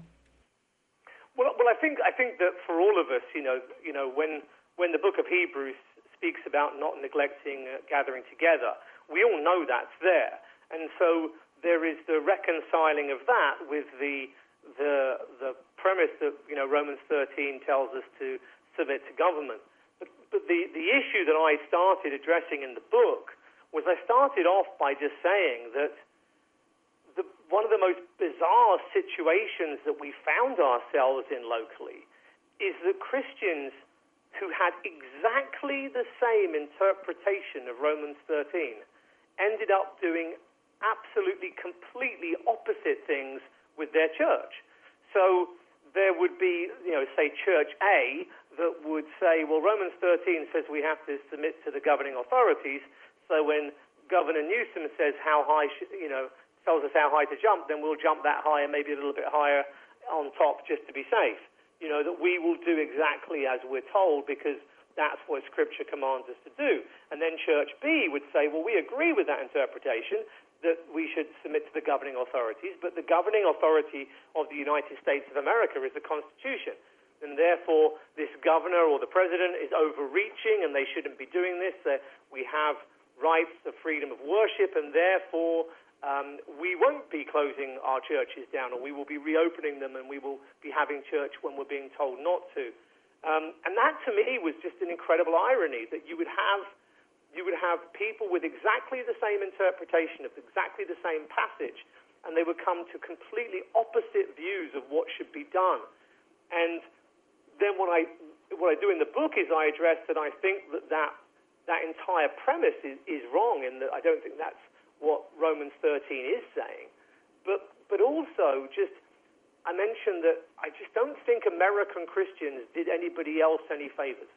Well, well, I think I think that for all of us, you know, you know, when when the Book of Hebrews speaks about not neglecting uh, gathering together, we all know that's there, and so there is the reconciling of that with the the the premise that, you know, Romans thirteen tells us to submit to government. But, but the, the issue that I started addressing in the book was I started off by just saying that the, one of the most bizarre situations that we found ourselves in locally is that Christians who had exactly the same interpretation of Romans thirteen ended up doing absolutely, completely opposite things with their church. So there would be, you know, say Church A that would say, well, Romans thirteen says we have to submit to the governing authorities, so when Governor Newsom says how high, sh- you know, tells us how high to jump, then we'll jump that high and maybe a little bit higher on top just to be safe. You know, that we will do exactly as we're told because that's what Scripture commands us to do. And then Church B would say, well, we agree with that interpretation, that we should submit to the governing authorities, but the governing authority of the United States of America is the Constitution. And therefore, this governor or the president is overreaching and they shouldn't be doing this. Uh, we have rights of freedom of worship, and therefore um, we won't be closing our churches down, or we will be reopening them, and we will be having church when we're being told not to. Um, and that, to me, was just an incredible irony, that you would have you would have people with exactly the same interpretation of exactly the same passage, and they would come to completely opposite views of what should be done. And then what I what I do in the book is I address that I think that that, that entire premise is, is wrong, and that I don't think that's what Romans thirteen is saying. But but also just I mentioned that I just don't think American Christians did anybody else any favors,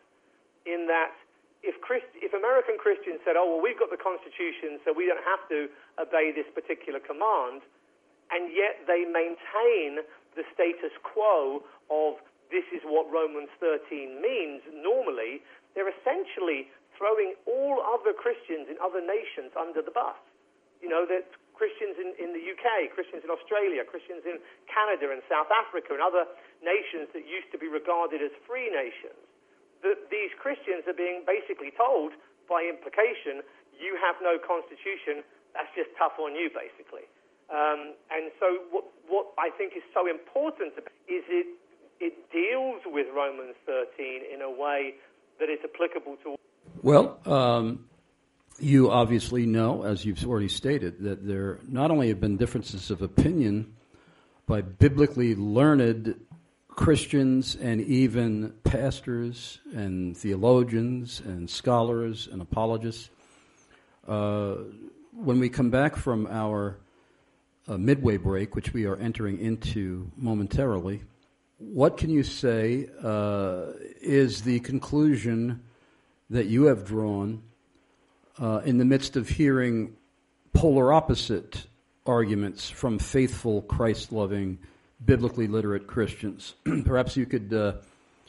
in that If, Christ, if American Christians said, oh, well, we've got the Constitution, so we don't have to obey this particular command, and yet they maintain the status quo of this is what Romans thirteen means normally, they're essentially throwing all other Christians in other nations under the bus. You know, that Christians in, in the U K, Christians in Australia, Christians in Canada and South Africa and other nations that used to be regarded as free nations, that these Christians are being basically told, by implication, you have no constitution, that's just tough on you, basically. Um, and so what, what I think is so important is it, it deals with Romans thirteen in a way that is applicable to... Well, um, you obviously know, as you've already stated, that there not only have been differences of opinion by biblically learned Christians and even pastors and theologians and scholars and apologists. Uh, when we come back from our uh, midway break, which we are entering into momentarily, what can you say uh, is the conclusion that you have drawn uh, in the midst of hearing polar opposite arguments from faithful, Christ-loving, biblically literate Christians? Perhaps you could uh,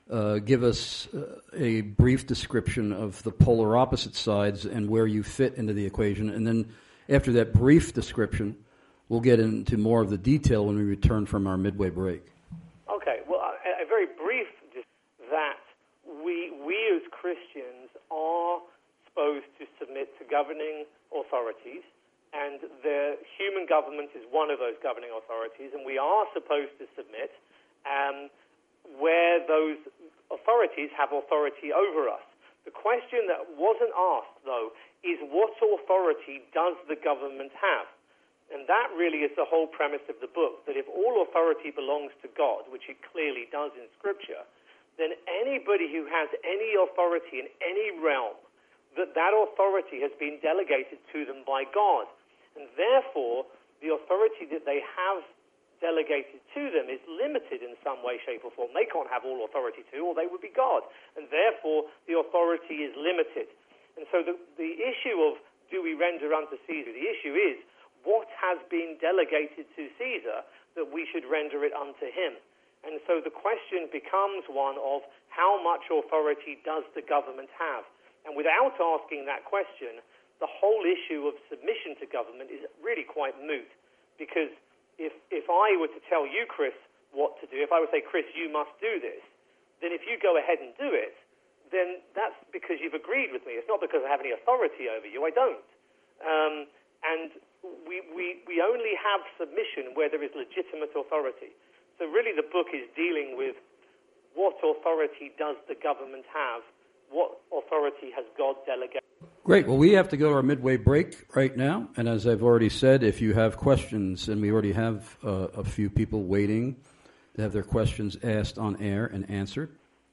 uh, give us uh, a brief description of the polar opposite sides and where you fit into the equation. And then after that brief description, we'll get into more of the detail when we return from our midway break. Okay, well, a, a very brief just that we we as Christians are supposed to submit to governing authorities, and the human government is one of those governing authorities, and we are supposed to submit um, where those authorities have authority over us. The question that wasn't asked, though, is what authority does the government have? And that really is the whole premise of the book, that if all authority belongs to God, which it clearly does in Scripture, then anybody who has any authority in any realm, that that authority has been delegated to them by God. And therefore, the authority that they have delegated to them is limited in some way, shape, or form. They can't have all authority too, or they would be God. And therefore, the authority is limited. And so the, the issue of do we render unto Caesar, the issue is what has been delegated to Caesar that we should render it unto him. And so the question becomes one of how much authority does the government have? And without asking that question, the whole issue of submission to government is really quite moot. Because if if I were to tell you, Chris, what to do, if I would say, Chris, you must do this, then if you go ahead and do it, then that's because you've agreed with me. It's not because I have any authority over you. I don't. Um, and we, we, we only have submission where there is legitimate authority. So really the book is dealing with what authority does the government have? What authority has God delegated? Great. Well, we have to go to our midway break right now. And as I've already said, if you have questions, and we already have uh, a few people waiting to have their questions asked on air and answered.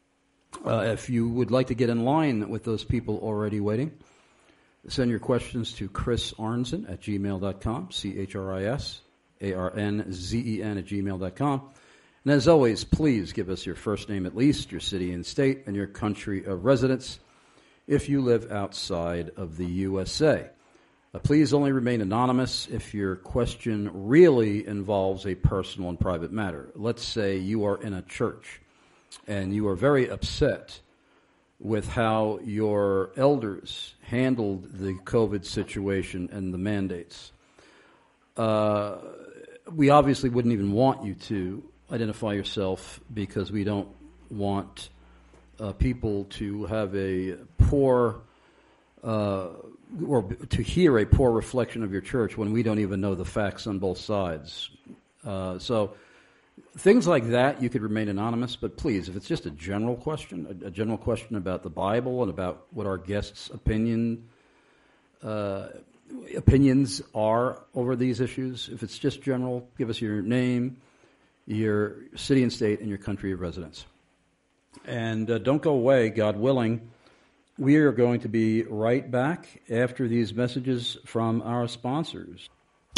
Uh, if you would like to get in line with those people already waiting, send your questions to Chris Arnzen at gmail dot com, C H R I S A R N Z E N at gmail dot com. And as always, please give us your first name at least, your city and state, and your country of residence if you live outside of the U S A. Uh, please only remain anonymous if your question really involves a personal and private matter. Let's say you are in a church and you are very upset with how your elders handled the COVID situation and the mandates. Uh, we obviously wouldn't even want you to identify yourself because we don't want uh, people to have a poor uh, or to hear a poor reflection of your church when we don't even know the facts on both sides. Uh, so things like that, you could remain anonymous, but please, if it's just a general question, a, a general question about the Bible and about what our guests' opinion uh, opinions are over these issues, if it's just general, give us your name, your city and state, and your country of residence. And uh, don't go away, God willing. We are going to be right back after these messages from our sponsors.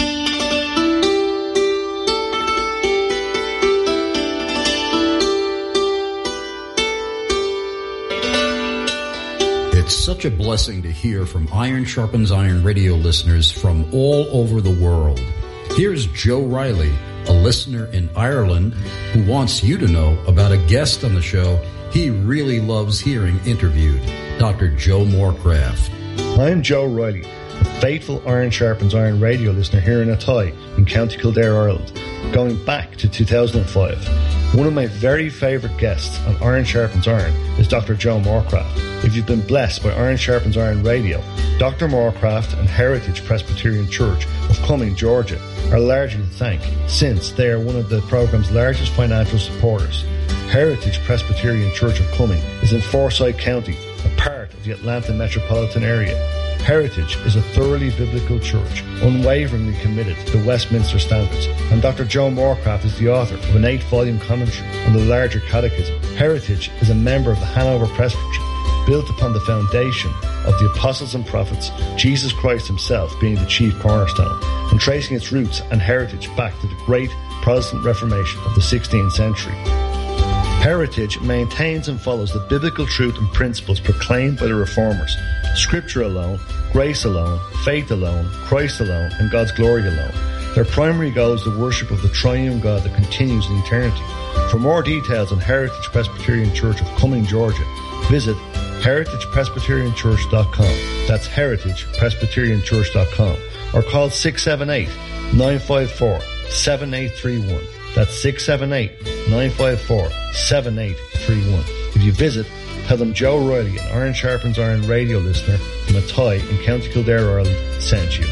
It's such a blessing to hear from Iron Sharpens Iron radio listeners from all over the world. Here's Joe Riley, a listener in Ireland who wants you to know about a guest on the show he really loves hearing interviewed, Doctor Joe Morecraft. I'm Joe Riley, a faithful Iron Sharpens Iron radio listener here in Athy in County Kildare, Ireland, going back to two thousand five. One of my very favourite guests on Iron Sharpens Iron is Doctor Joe Morecraft. If you've been blessed by Iron Sharpens Iron radio, Doctor Morecraft and Heritage Presbyterian Church of Cumming, Georgia, are largely to thank, since they are one of the programme's largest financial supporters. Heritage Presbyterian Church of Cumming is in Forsyth County, a part of the Atlanta metropolitan area. Heritage is a thoroughly biblical church, unwaveringly committed to Westminster standards, and Doctor Joe Morecraft is the author of an eight-volume commentary on the larger catechism. Heritage is a member of the Hanover Presbytery, built upon the foundation of the apostles and prophets, Jesus Christ himself being the chief cornerstone, and tracing its roots and heritage back to the great Protestant Reformation of the sixteenth century. Heritage maintains and follows the biblical truth and principles proclaimed by the Reformers. Scripture alone, grace alone, faith alone, Christ alone, and God's glory alone. Their primary goal is the worship of the triune God that continues in eternity. For more details on Heritage Presbyterian Church of Cumming, Georgia, visit heritage presbyterian church dot com. That's heritage presbyterian church dot com. Or call six seven eight, nine five four, seven eight three one. That's six seven eight, nine five four, seven eight three one. If you visit, tell them Joe Riley, an Iron Sharpens Iron radio listener from Athy in County Kildare, Ireland, sent you.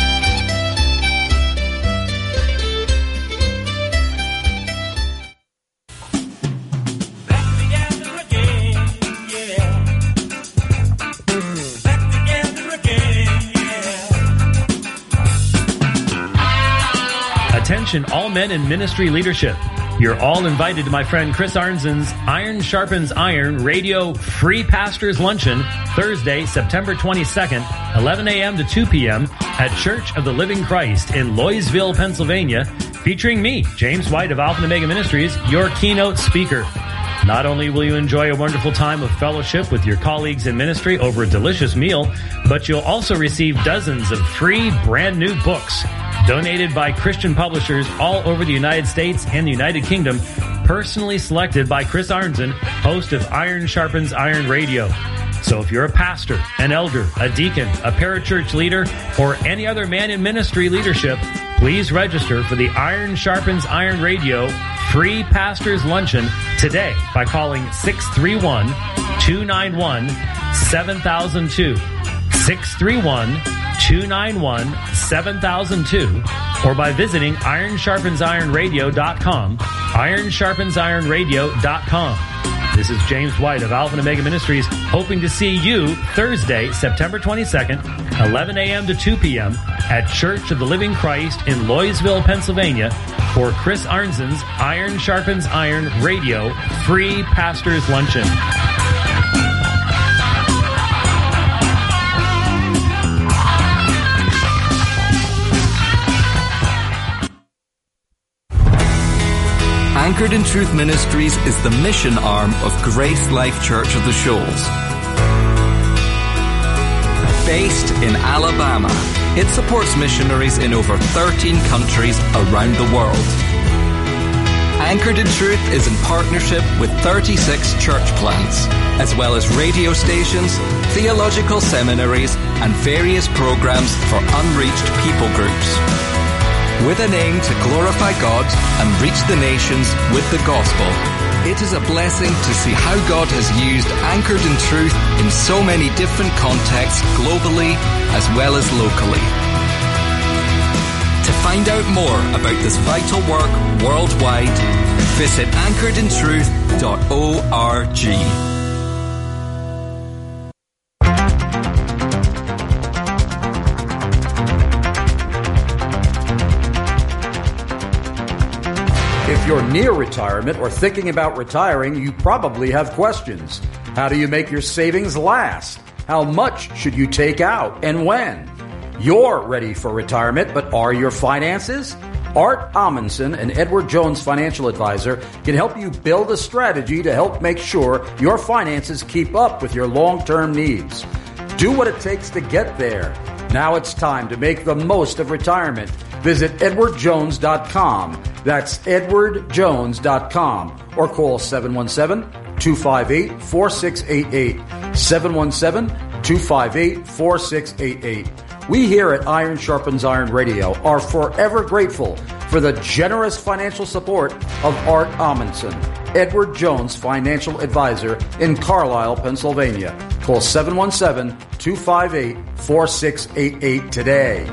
Attention, all men in ministry leadership. You're all invited to my friend Chris Arnzen's Iron Sharpens Iron Radio Free Pastors Luncheon, Thursday, September twenty-second, eleven a.m. to two p.m. at Church of the Living Christ in Loysville, Pennsylvania, featuring me, James White of Alpha and Omega Ministries, your keynote speaker. Not only will you enjoy a wonderful time of fellowship with your colleagues in ministry over a delicious meal, but you'll also receive dozens of free brand new books donated by Christian publishers all over the United States and the United Kingdom, personally selected by Chris Arnzen, host of Iron Sharpens Iron Radio. So if you're a pastor, an elder, a deacon, a parachurch leader, or any other man in ministry leadership, please register for the Iron Sharpens Iron Radio Free Pastors Luncheon today by calling six three one, two nine one, seven thousand two, six three one, two nine one, seven thousand two, or by visiting iron sharpens iron radio dot com, iron sharpens iron radio dot com. This is James White of Alpha and Omega Ministries, hoping to see you Thursday, September twenty-second, eleven a.m. to two p.m. at Church of the Living Christ in Loysville, Pennsylvania, for Chris Arnzen's Iron Sharpens Iron Radio Free Pastors Luncheon. Anchored in Truth Ministries is the mission arm of Grace Life Church of the Shoals. Based in Alabama, it supports missionaries in over thirteen countries around the world. Anchored in Truth is in partnership with thirty-six church plants, as well as radio stations, theological seminaries, and various programs for unreached people groups. With an aim to glorify God and reach the nations with the gospel, it is a blessing to see how God has used Anchored in Truth in so many different contexts globally as well as locally. To find out more about this vital work worldwide, visit anchored in truth dot org. If you're near retirement or thinking about retiring, you probably have questions. How do you make your savings last? How much should you take out and when? You're ready for retirement, but are your finances? Art Amundsen, an Edward Jones financial advisor, can help you build a strategy to help make sure your finances keep up with your long-term needs. Do what it takes to get there. Now it's time to make the most of retirement. Visit edward jones dot com. That's edward jones dot com. Or call seven one seven, two five eight, four six eight eight. seven one seven, two five eight, four six eight eight. We here at Iron Sharpens Iron Radio are forever grateful for the generous financial support of Art Amundsen, Edward Jones financial advisor in Carlisle, Pennsylvania. Call seven one seven, two five eight, four six eight eight today.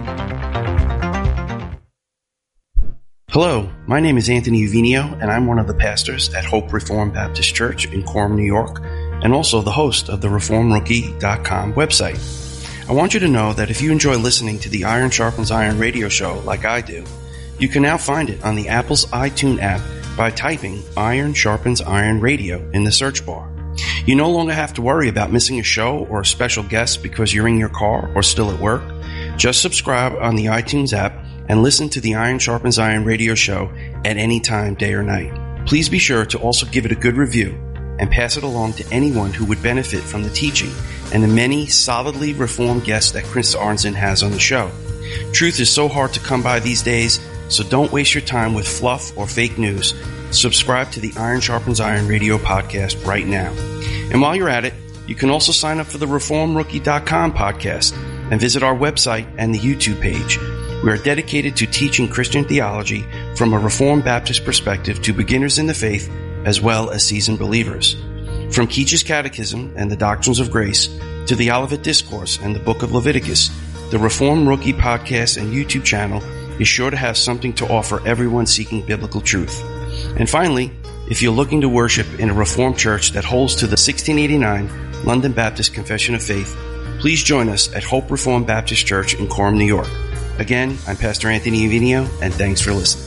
Hello, my name is Anthony Uvinio, and I'm one of the pastors at Hope Reformed Baptist Church in Quorum, New York, and also the host of the reform rookie dot com website. I want you to know that if you enjoy listening to the Iron Sharpens Iron radio show like I do, you can now find it on the Apple's iTunes app by typing Iron Sharpens Iron Radio in the search bar. You no longer have to worry about missing a show or a special guest because you're in your car or still at work. Just subscribe on the iTunes app and listen to the Iron Sharpens Iron radio show at any time, day or night. Please be sure to also give it a good review and pass it along to anyone who would benefit from the teaching and the many solidly reformed guests that Chris Arnzen has on the show. Truth is so hard to come by these days, so don't waste your time with fluff or fake news. Subscribe to the Iron Sharpens Iron Radio podcast right now. And while you're at it, you can also sign up for the reform rookie dot com podcast and visit our website and the YouTube page. We are dedicated to teaching Christian theology from a Reformed Baptist perspective to beginners in the faith as well as seasoned believers. From Keach's Catechism and the Doctrines of Grace to the Olivet Discourse and the Book of Leviticus, the Reform Rookie podcast and YouTube channel is sure to have something to offer everyone seeking biblical truth. And finally, if you're looking to worship in a Reformed church that holds to the sixteen eighty-nine London Baptist Confession of Faith, please join us at Hope Reformed Baptist Church in Coram, New York. Again, I'm Pastor Anthony Uvinio, and thanks for listening.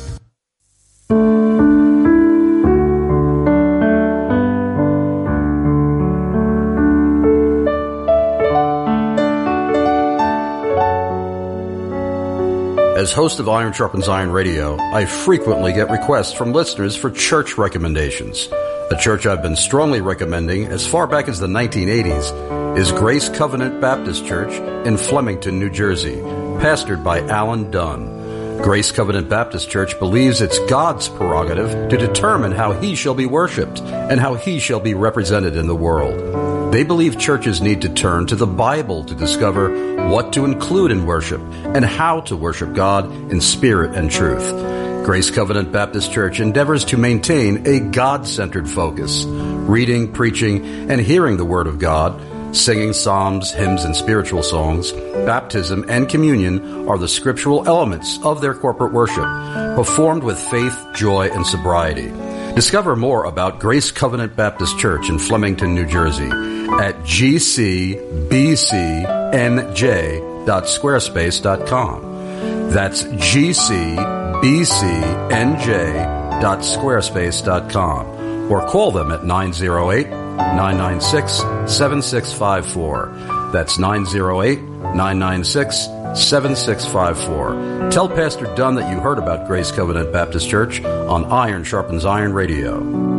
As host of Iron Sharpens Iron Radio, I frequently get requests from listeners for church recommendations. A church I've been strongly recommending as far back as the nineteen eighties is Grace Covenant Baptist Church in Flemington, New Jersey, pastored by Alan Dunn. Grace Covenant Baptist Church believes it's God's prerogative to determine how He shall be worshipped and how He shall be represented in the world. They believe churches need to turn to the Bible to discover what to include in worship and how to worship God in spirit and truth. Grace Covenant Baptist Church endeavors to maintain a God-centered focus, reading, preaching, and hearing the Word of God. Singing psalms, hymns, and spiritual songs, baptism, and communion are the scriptural elements of their corporate worship, performed with faith, joy, and sobriety. Discover more about Grace Covenant Baptist Church in Flemington, New Jersey at g c b c n j dot squarespace dot com. That's g c b c n j dot squarespace dot com. Or call them at nine oh eight, nine nine six, seven six five four. That's nine oh eight, nine nine six, seven six five four. Tell Pastor Dunn that you heard about Grace Covenant Baptist Church on Iron Sharpens Iron Radio.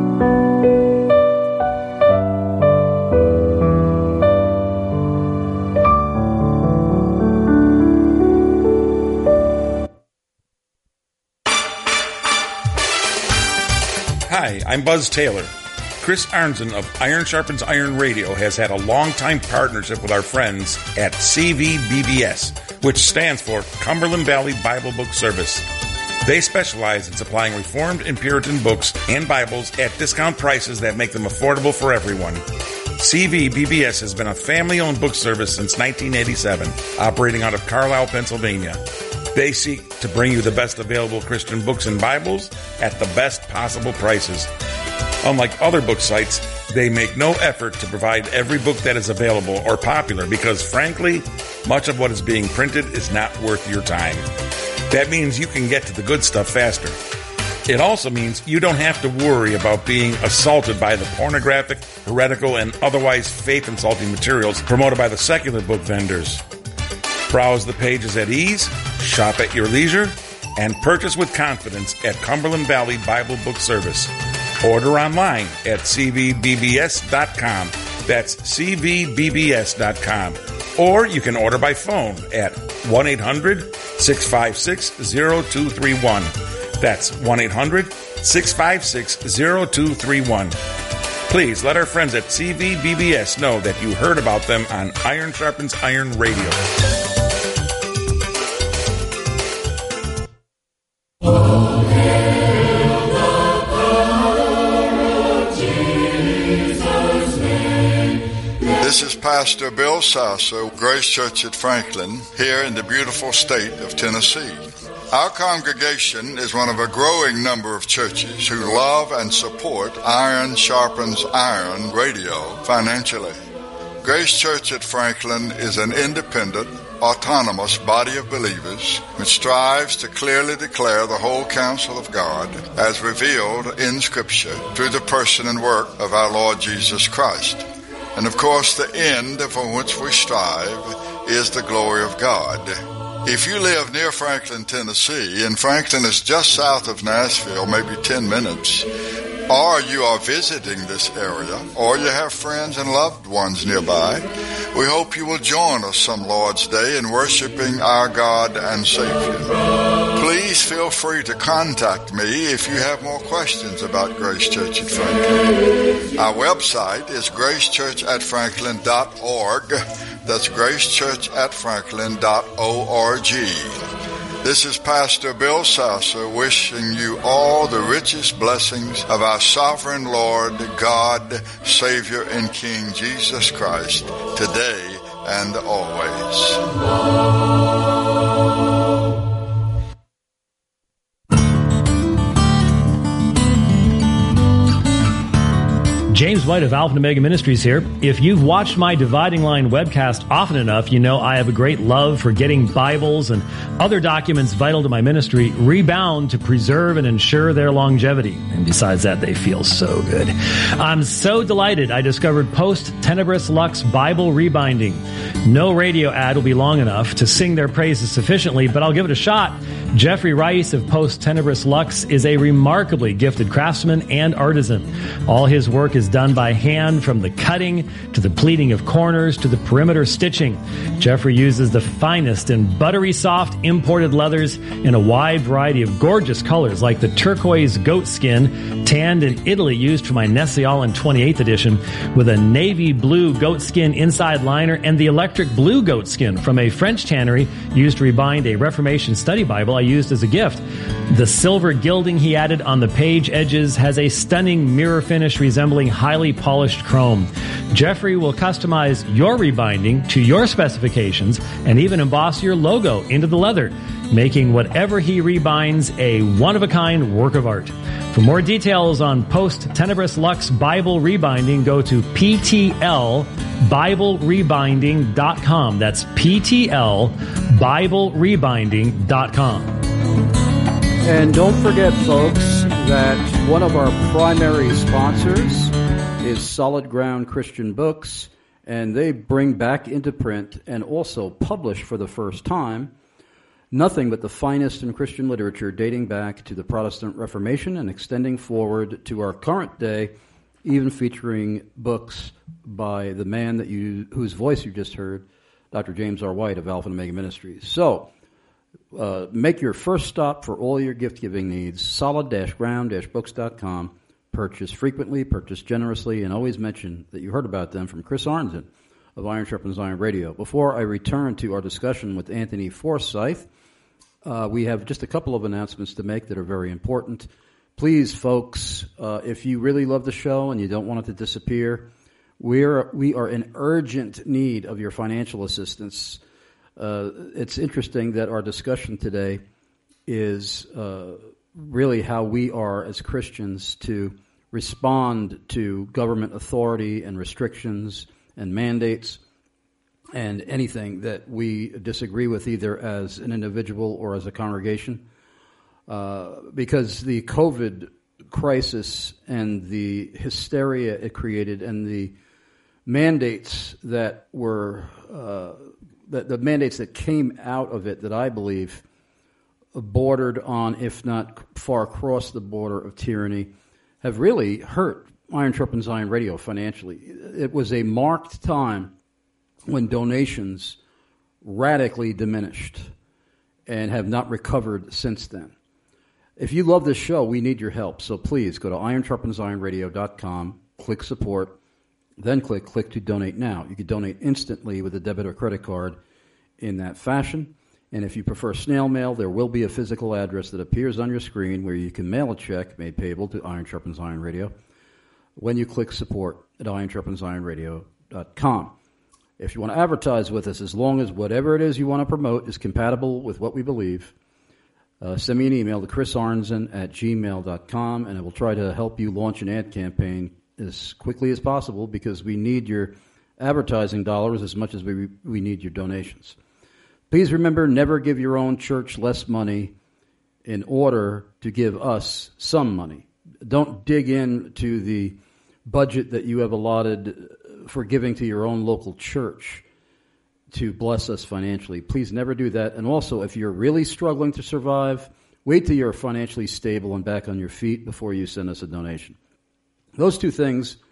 Hi, I'm Buzz Taylor. Chris Arnzen of Iron Sharpens Iron Radio has had a long-time partnership with our friends at C V B B S, which stands for Cumberland Valley Bible Book Service. They specialize in supplying Reformed and Puritan books and Bibles at discount prices that make them affordable for everyone. C V B B S has been a family-owned book service since nineteen eighty-seven, operating out of Carlisle, Pennsylvania. They seek to bring you the best available Christian books and Bibles at the best possible prices. Unlike other book sites, they make no effort to provide every book that is available or popular because, frankly, much of what is being printed is not worth your time. That means you can get to the good stuff faster. It also means you don't have to worry about being assaulted by the pornographic, heretical, and otherwise faith-insulting materials promoted by the secular book vendors. Browse the pages at ease, shop at your leisure, and purchase with confidence at Cumberland Valley Bible Book Service. Order online at c v b b s dot com. That's c v b b s dot com. Or you can order by phone at one eight hundred, six five six, zero two three one. That's one eight hundred, six five six, zero two three one. Please let our friends at C V B B S know that you heard about them on Iron Sharpens Iron Radio. This is Pastor Bill Sasso, Grace Church at Franklin, here in the beautiful state of Tennessee. Our congregation is one of a growing number of churches who love and support Iron Sharpens Iron Radio financially. Grace Church at Franklin is an independent, autonomous body of believers which strives to clearly declare the whole counsel of God as revealed in Scripture through the person and work of our Lord Jesus Christ. And of course, the end for which we strive is the glory of God. If you live near Franklin, Tennessee, and Franklin is just south of Nashville, maybe ten minutes, or you are visiting this area, or you have friends and loved ones nearby, We hope you will join us some Lord's Day in worshiping our God and Savior. Please feel free to contact me if you have more questions about Grace Church at Franklin. Our website is grace church at franklin dot org. That's grace church at franklin dot org. This is Pastor Bill Sasser wishing you all the richest blessings of our sovereign Lord, God, Savior, and King Jesus Christ, today and always. James White of Alpha and Omega Ministries here. If you've watched my Dividing Line webcast often enough, you know I have a great love for getting Bibles and other documents vital to my ministry rebound to preserve and ensure their longevity. And besides that, they feel so good. I'm so delighted I discovered Post Tenebris Lux Bible Rebinding. No radio ad will be long enough to sing their praises sufficiently, but I'll give it a shot. Jeffrey Rice of Post Tenebris Lux is a remarkably gifted craftsman and artisan. All his work is done by hand, from the cutting to the pleating of corners to the perimeter stitching. Jeffrey uses the finest and buttery soft imported leathers in a wide variety of gorgeous colors, like the turquoise goat skin tanned in Italy used for my Nestle Aland twenty-eighth edition, with a navy blue goat skin inside liner, and the electric blue goat skin from a French tannery used to rebind a Reformation study Bible I used as a gift. The silver gilding he added on the page edges has a stunning mirror finish resembling highly polished chrome. Jeffrey will customize your rebinding to your specifications and even emboss your logo into the leather, making whatever he rebinds a one-of-a-kind work of art. For more details on Post Tenebris Lux Bible Rebinding, go to p t l bible rebinding dot com. That's p t l bible rebinding dot com. And don't forget, folks, that one of our primary sponsors is Solid Ground Christian Books, and they bring back into print and also publish for the first time nothing but the finest in Christian literature dating back to the Protestant Reformation and extending forward to our current day, even featuring books by the man that you whose voice you just heard, Doctor James R. White of Alpha and Omega Ministries. So, uh, make your first stop for all your gift-giving needs, solid ground books dot com. Purchase frequently, purchase generously, and always mention that you heard about them from Chris Arnzen of Iron Sharpens Iron Radio. Before I return to our discussion with Anthony Forsyth, uh, we have just a couple of announcements to make that are very important. Please, folks, uh, if you really love the show and you don't want it to disappear, we're, we are in urgent need of your financial assistance. Uh, it's interesting that our discussion today is uh, really how we are as Christians to respond to government authority and restrictions and mandates and anything that we disagree with, either as an individual or as a congregation. Uh, because the COVID crisis and the hysteria it created and the mandates that were, uh, the, the mandates that came out of it that I believe bordered on, if not far across the border of tyranny, have really hurt Iron Sharpens Iron Radio financially. It was a marked time when donations radically diminished and have not recovered since then. If you love this show, we need your help. So please go to iron sharpens iron radio dot com, click support, then click click to donate now. You can donate instantly with a debit or credit card in that fashion. And if you prefer snail mail, there will be a physical address that appears on your screen where you can mail a check made payable to Iron Sharpens Iron Radio when you click support at iron sharpens iron radio dot com. If you want to advertise with us, as long as whatever it is you want to promote is compatible with what we believe, uh, send me an email to chris arnzen at gmail dot com, and I will try to help you launch an ad campaign as quickly as possible, because we need your advertising dollars as much as we we need your donations. Please remember, never give your own church less money in order to give us some money. Don't dig into the budget that you have allotted for giving to your own local church to bless us financially. Please never do that. And also, if you're really struggling to survive, wait till you're financially stable and back on your feet before you send us a donation. Those two things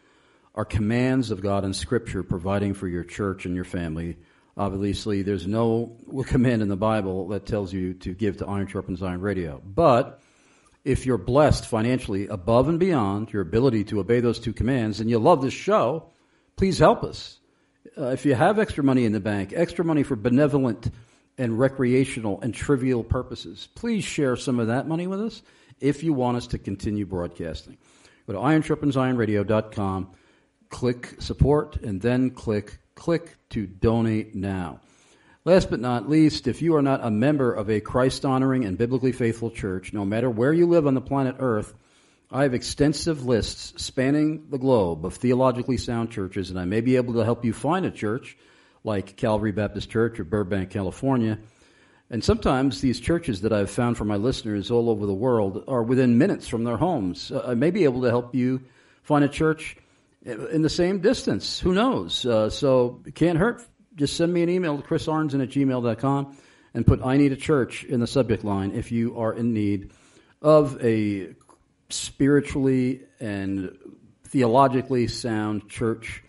are commands of God in Scripture providing for your church and your family. Obviously, there's no command in the Bible that tells you to give to Iron Sharpens Iron Radio. But if you're blessed financially above and beyond your ability to obey those two commands and you love this show, please help us. Uh, if you have extra money in the bank, extra money for benevolent and recreational and trivial purposes, please share some of that money with us if you want us to continue broadcasting. Go to iron sharpens iron radio dot com, click support, and then click click to donate now. Last but not least, if you are not a member of a Christ-honoring and biblically faithful church, no matter where you live on the planet Earth, I have extensive lists spanning the globe of theologically sound churches, and I may be able to help you find a church like Calvary Baptist Church of Burbank, California. And sometimes these churches that I've found for my listeners all over the world are within minutes from their homes. Uh, I may be able to help you find a church in the same distance. Who knows? Uh, so it can't hurt. Just send me an email to chris arnzen at gmail dot com and put I need a church in the subject line if you are in need of a spiritually and theologically sound church.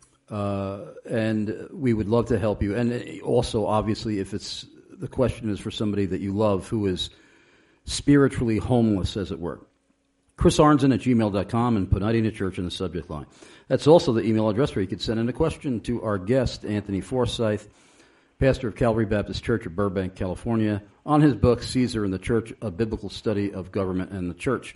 Uh, and we would love to help you. And also, obviously, if it's the question is for somebody that you love who is spiritually homeless, as it were. chris arnzen at gmail dot com and put I need a church in the subject line. That's also the email address where you could send in a question to our guest, Anthony Forsyth, pastor of Calvary Baptist Church of Burbank, California, on his book, Caesar and the Church, A Biblical Study of Government and the Church.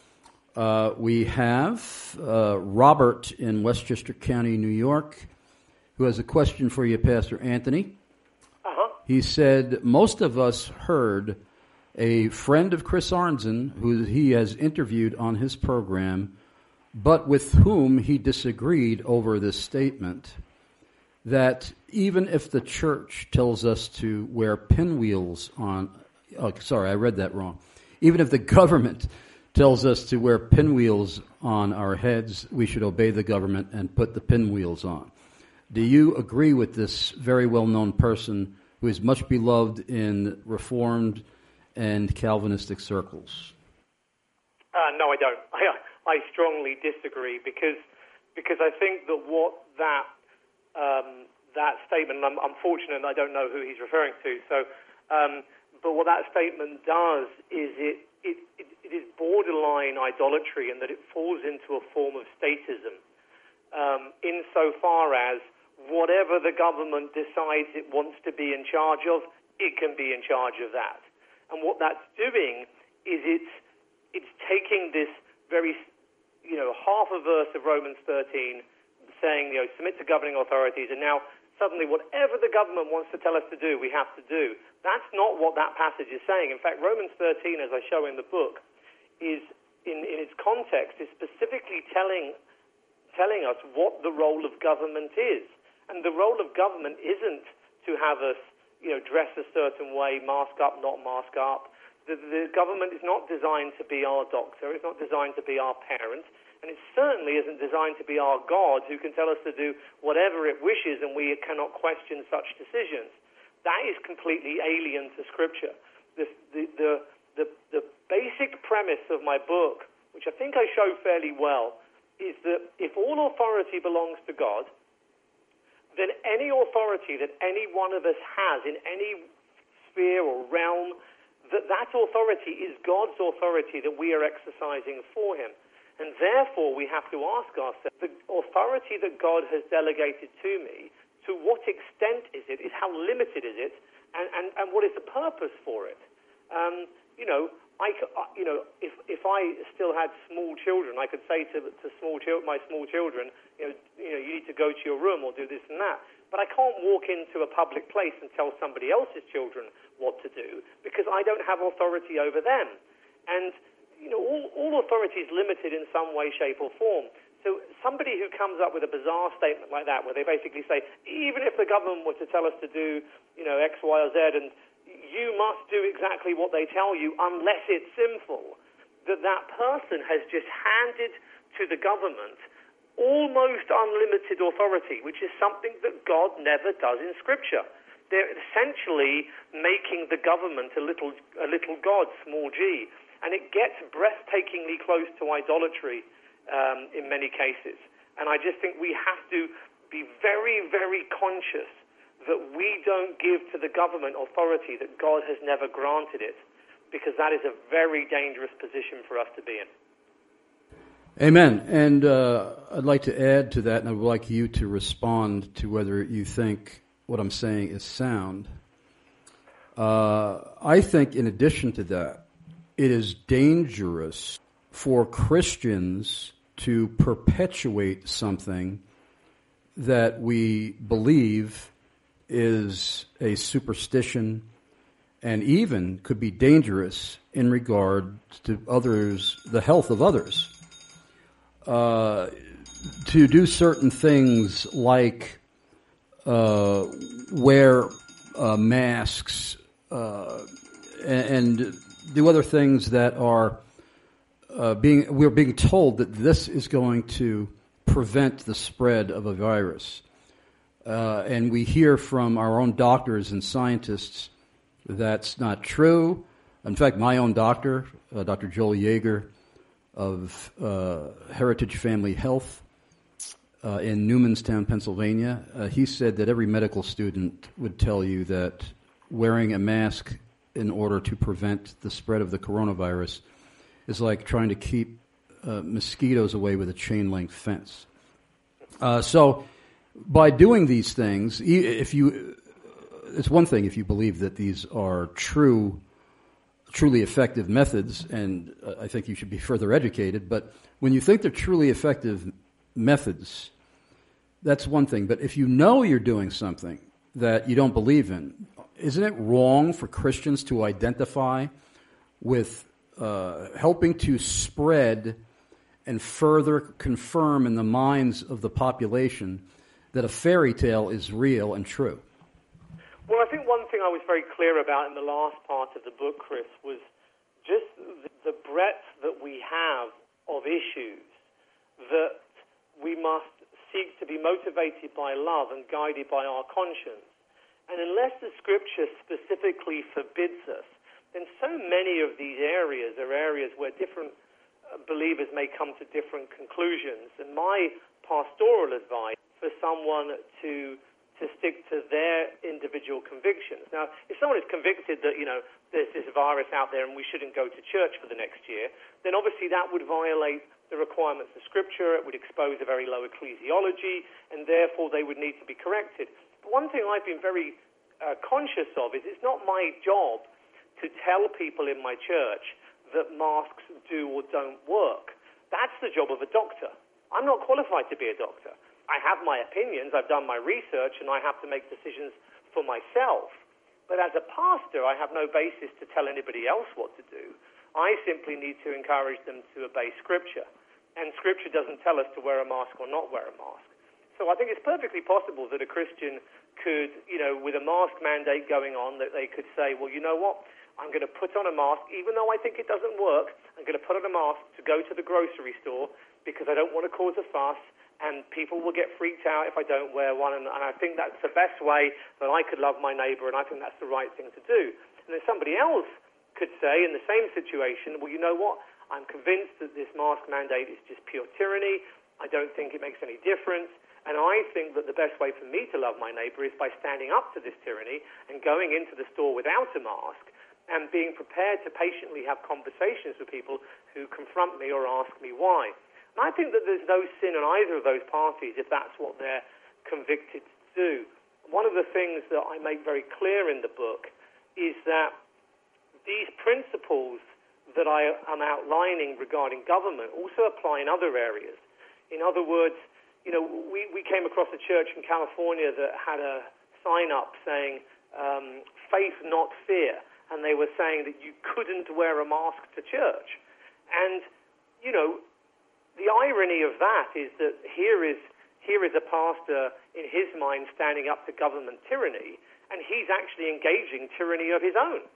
Uh, we have uh, Robert in Westchester County, New York, who has a question for you, Pastor Anthony. Uh-huh. He said, most of us heard a friend of Chris Arnzen, who he has interviewed on his program, but with whom he disagreed over this statement, that even if the church tells us to wear pinwheels on, oh, sorry, I read that wrong. Even if the government tells us to wear pinwheels on our heads, we should obey the government and put the pinwheels on. Do you agree with this very well-known person who is much beloved in Reformed and Calvinistic circles? Uh, no, I don't. I, I strongly disagree because because I think that what that um, that statement, I'm, I'm fortunate I don't know who he's referring to, so um, but what that statement does is it, it, it, it is borderline idolatry in that it falls into a form of statism um, insofar as whatever the government decides it wants to be in charge of, it can be in charge of that. And what that's doing is it's it's taking this very, you know, half a verse of Romans thirteen saying, you know, submit to governing authorities, and now suddenly whatever the government wants to tell us to do, we have to do. That's not what that passage is saying. In fact, Romans thirteen, as I show in the book, is in, in its context, is specifically telling telling us what the role of government is. And the role of government isn't to have us, you know, dress a certain way, mask up, not mask up. The, the government is not designed to be our doctor. It's not designed to be our parent. And it certainly isn't designed to be our God who can tell us to do whatever it wishes and we cannot question such decisions. That is completely alien to Scripture. The, the, the, the, the basic premise of my book, which I think I show fairly well, is that if all authority belongs to God, then any authority that any one of us has in any sphere or realm, that that authority is God's authority that we are exercising for him. And therefore we have to ask ourselves, the authority that God has delegated to me, to what extent is it, is how limited is it, and, and, and what is the purpose for it? Um, you know, I, you know, if if I still had small children, I could say to to small chil- my small children, you know, you know, you need to go to your room or do this and that. But I can't walk into a public place and tell somebody else's children what to do because I don't have authority over them. And you know, all, all authority is limited in some way, shape, or form. So somebody who comes up with a bizarre statement like that, where they basically say, even if the government were to tell us to do, you know, X, Y, or Z, and you must do exactly what they tell you unless it's sinful, that that person has just handed to the government almost unlimited authority, which is something that God never does in Scripture. They're essentially making the government a little, a little god, small g, and it gets breathtakingly close to idolatry um, in many cases. And I just think we have to be very, very conscious that we don't give to the government authority that God has never granted it, because that is a very dangerous position for us to be in. Amen. And uh, I'd like to add to that, and I would like you to respond to whether you think what I'm saying is sound. Uh, I think in addition to that, it is dangerous for Christians to perpetuate something that we believe is a superstition and even could be dangerous in regard to others, the health of others. Uh, to do certain things like uh, wear uh, masks uh, and, and do other things that are uh, being, we're being told that this is going to prevent the spread of a virus. Uh, and we hear from our own doctors and scientists that's not true. In fact, my own doctor, uh, Doctor Joel Yeager of uh, Heritage Family Health uh, in Newmanstown, Pennsylvania, uh, he said that every medical student would tell you that wearing a mask in order to prevent the spread of the coronavirus is like trying to keep uh, mosquitoes away with a chain-link fence. Uh, so by doing these things, if you, it's one thing if you believe that these are true, truly effective methods, and uh, I think you should be further educated, but when you think they're truly effective methods, that's one thing. But if you know you're doing something that you don't believe in, isn't it wrong for Christians to identify with uh, helping to spread and further confirm in the minds of the population that a fairy tale is real and true? Well, I think one thing I was very clear about in the last part of the book, Chris, was just the breadth that we have of issues that we must seek to be motivated by love and guided by our conscience. And unless the Scripture specifically forbids us, then so many of these areas are areas where different believers may come to different conclusions. And my pastoral advice for someone to to stick to their individual convictions. Now, if someone is convicted that, you know, there's this virus out there and we shouldn't go to church for the next year, then obviously that would violate the requirements of Scripture. It would expose a very low ecclesiology, and therefore they would need to be corrected. But one thing I've been very uh, conscious of is it's not my job to tell people in my church that masks do or don't work. That's the job of a doctor. I'm not qualified to be a doctor. I have my opinions, I've done my research, and I have to make decisions for myself. But as a pastor, I have no basis to tell anybody else what to do. I simply need to encourage them to obey Scripture. And Scripture doesn't tell us to wear a mask or not wear a mask. So I think it's perfectly possible that a Christian could, you know, with a mask mandate going on, that they could say, well, you know what, I'm going to put on a mask, even though I think it doesn't work, I'm going to put on a mask to go to the grocery store because I don't want to cause a fuss, and people will get freaked out if I don't wear one, and, and I think that's the best way that I could love my neighbor, and I think that's the right thing to do. And then somebody else could say in the same situation, well, you know what, I'm convinced that this mask mandate is just pure tyranny, I don't think it makes any difference, and I think that the best way for me to love my neighbor is by standing up to this tyranny and going into the store without a mask and being prepared to patiently have conversations with people who confront me or ask me why. And I think that there's no sin on either of those parties if that's what they're convicted to do. One of the things that I make very clear in the book is that these principles that I am outlining regarding government also apply in other areas. In other words, you know, we, we came across a church in California that had a sign up saying, um, faith, not fear. And they were saying that you couldn't wear a mask to church. And, you know, the irony of that is that here is here is a pastor in his mind standing up to government tyranny, and he's actually engaging tyranny of his own,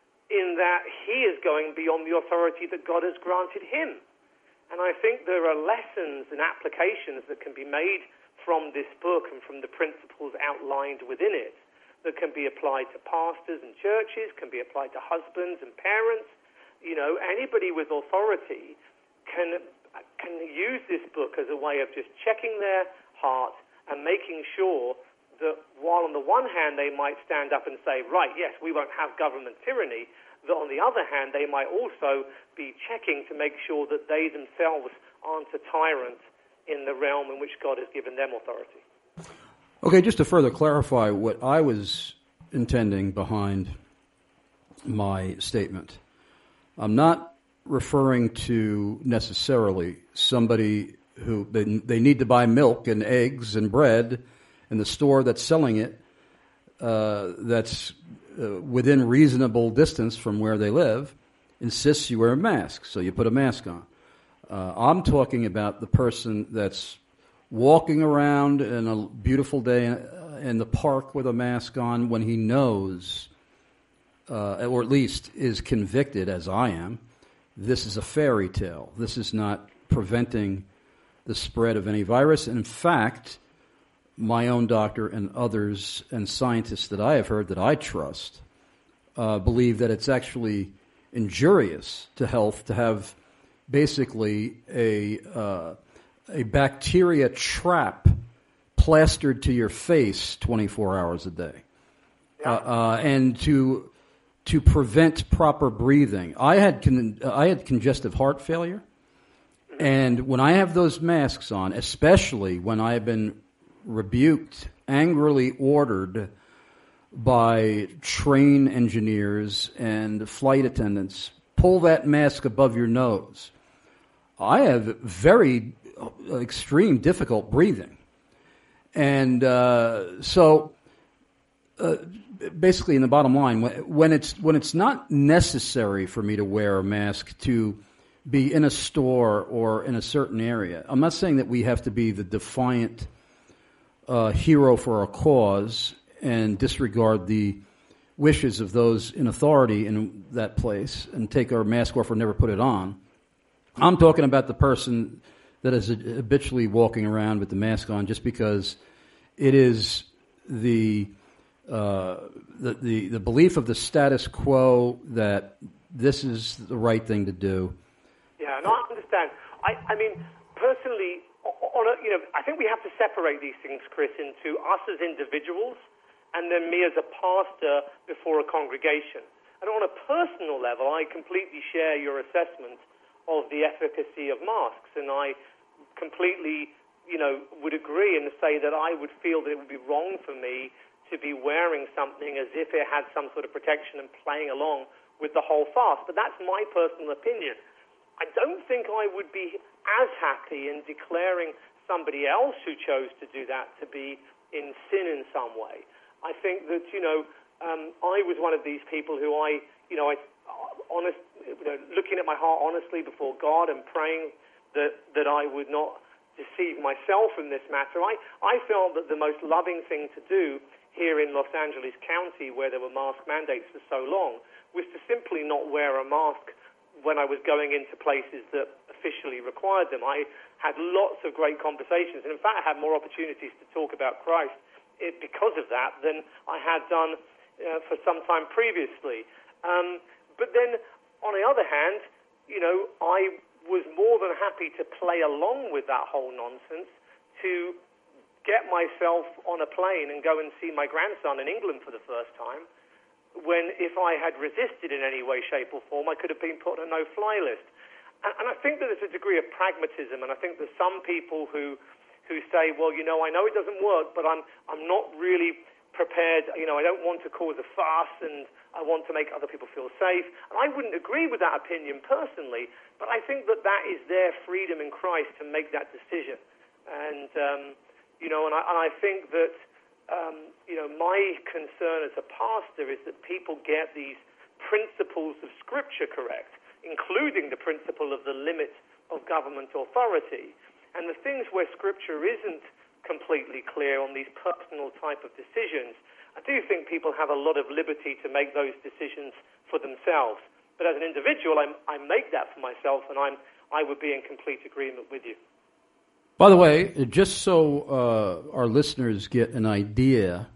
in that he is going beyond the authority that God has granted him. And I think there are lessons and applications that can be made from this book and from the principles outlined within it that can be applied to pastors and churches, can be applied to husbands and parents. You know, anybody with authority can can use this book as a way of just checking their heart and making sure that while on the one hand they might stand up and say, right, yes, we won't have government tyranny, that on the other hand they might also be checking to make sure that they themselves aren't a tyrant in the realm in which God has given them authority. Okay, just to further clarify what I was intending behind my statement, I'm not referring to necessarily somebody who they, they need to buy milk and eggs and bread in the store that's selling it uh, that's uh, within reasonable distance from where they live, insists you wear a mask, so you put a mask on. Uh, I'm talking about the person that's walking around in a beautiful day in the park with a mask on when he knows, uh, or at least is convicted, as I am, this is a fairy tale. This is not preventing the spread of any virus. In fact, my own doctor and others and scientists that I have heard that I trust uh, believe that it's actually injurious to health to have basically a uh, a bacteria trap plastered to your face twenty-four hours a day, uh, uh, and to to prevent proper breathing. I had con- I had congestive heart failure, and when I have those masks on, especially when I have been rebuked, angrily ordered by train engineers and flight attendants, pull that mask above your nose. I have very extreme, difficult breathing. And uh, so uh, basically in the bottom line, when it's when it's not necessary for me to wear a mask to be in a store or in a certain area, I'm not saying that we have to be the defiant uh, hero for a cause and disregard the wishes of those in authority in that place and take our mask off or never put it on. I'm talking about the person that is habitually walking around with the mask on just because it is the uh, the, the the belief of the status quo that this is the right thing to do. Yeah, no, I understand. I, I mean, personally, on a, you know, I think we have to separate these things, Chris, into us as individuals and then me as a pastor before a congregation. And on a personal level, I completely share your assessment of the efficacy of masks, and I completely, you know, would agree and say that I would feel that it would be wrong for me to be wearing something as if it had some sort of protection and playing along with the whole fast. But that's my personal opinion. I don't think I would be as happy in declaring somebody else who chose to do that to be in sin in some way. I think that, you know, um, I was one of these people who I, you know, I, honest, you know, looking at my heart honestly before God and praying that that I would not deceive myself in this matter. I, I felt that the most loving thing to do here in Los Angeles County, where there were mask mandates for so long, was to simply not wear a mask when I was going into places that officially required them. I had lots of great conversations, and in fact I had more opportunities to talk about Christ it, because of that than I had done uh, for some time previously. Um, but then, on the other hand, you know, I was more than happy to play along with that whole nonsense to get myself on a plane and go and see my grandson in England for the first time, when if I had resisted in any way, shape or form, I could have been put on a no-fly list. And, and I think that there's a degree of pragmatism, and I think there's some people who who say, well, you know, I know it doesn't work, but I'm I'm not really prepared, you know, I don't want to cause a fuss, and I want to make other people feel safe. And I wouldn't agree with that opinion personally, but I think that that is their freedom in Christ to make that decision. And, um, you know, and I, and I think that, um, you know, my concern as a pastor is that people get these principles of Scripture correct, including the principle of the limit of government authority. And the things where Scripture isn't completely clear on these personal type of decisions, I do think people have a lot of liberty to make those decisions for themselves. But as an individual, I'm, I make that for myself, and I'm, I would be in complete agreement with you. By the way, just so uh, our listeners get an idea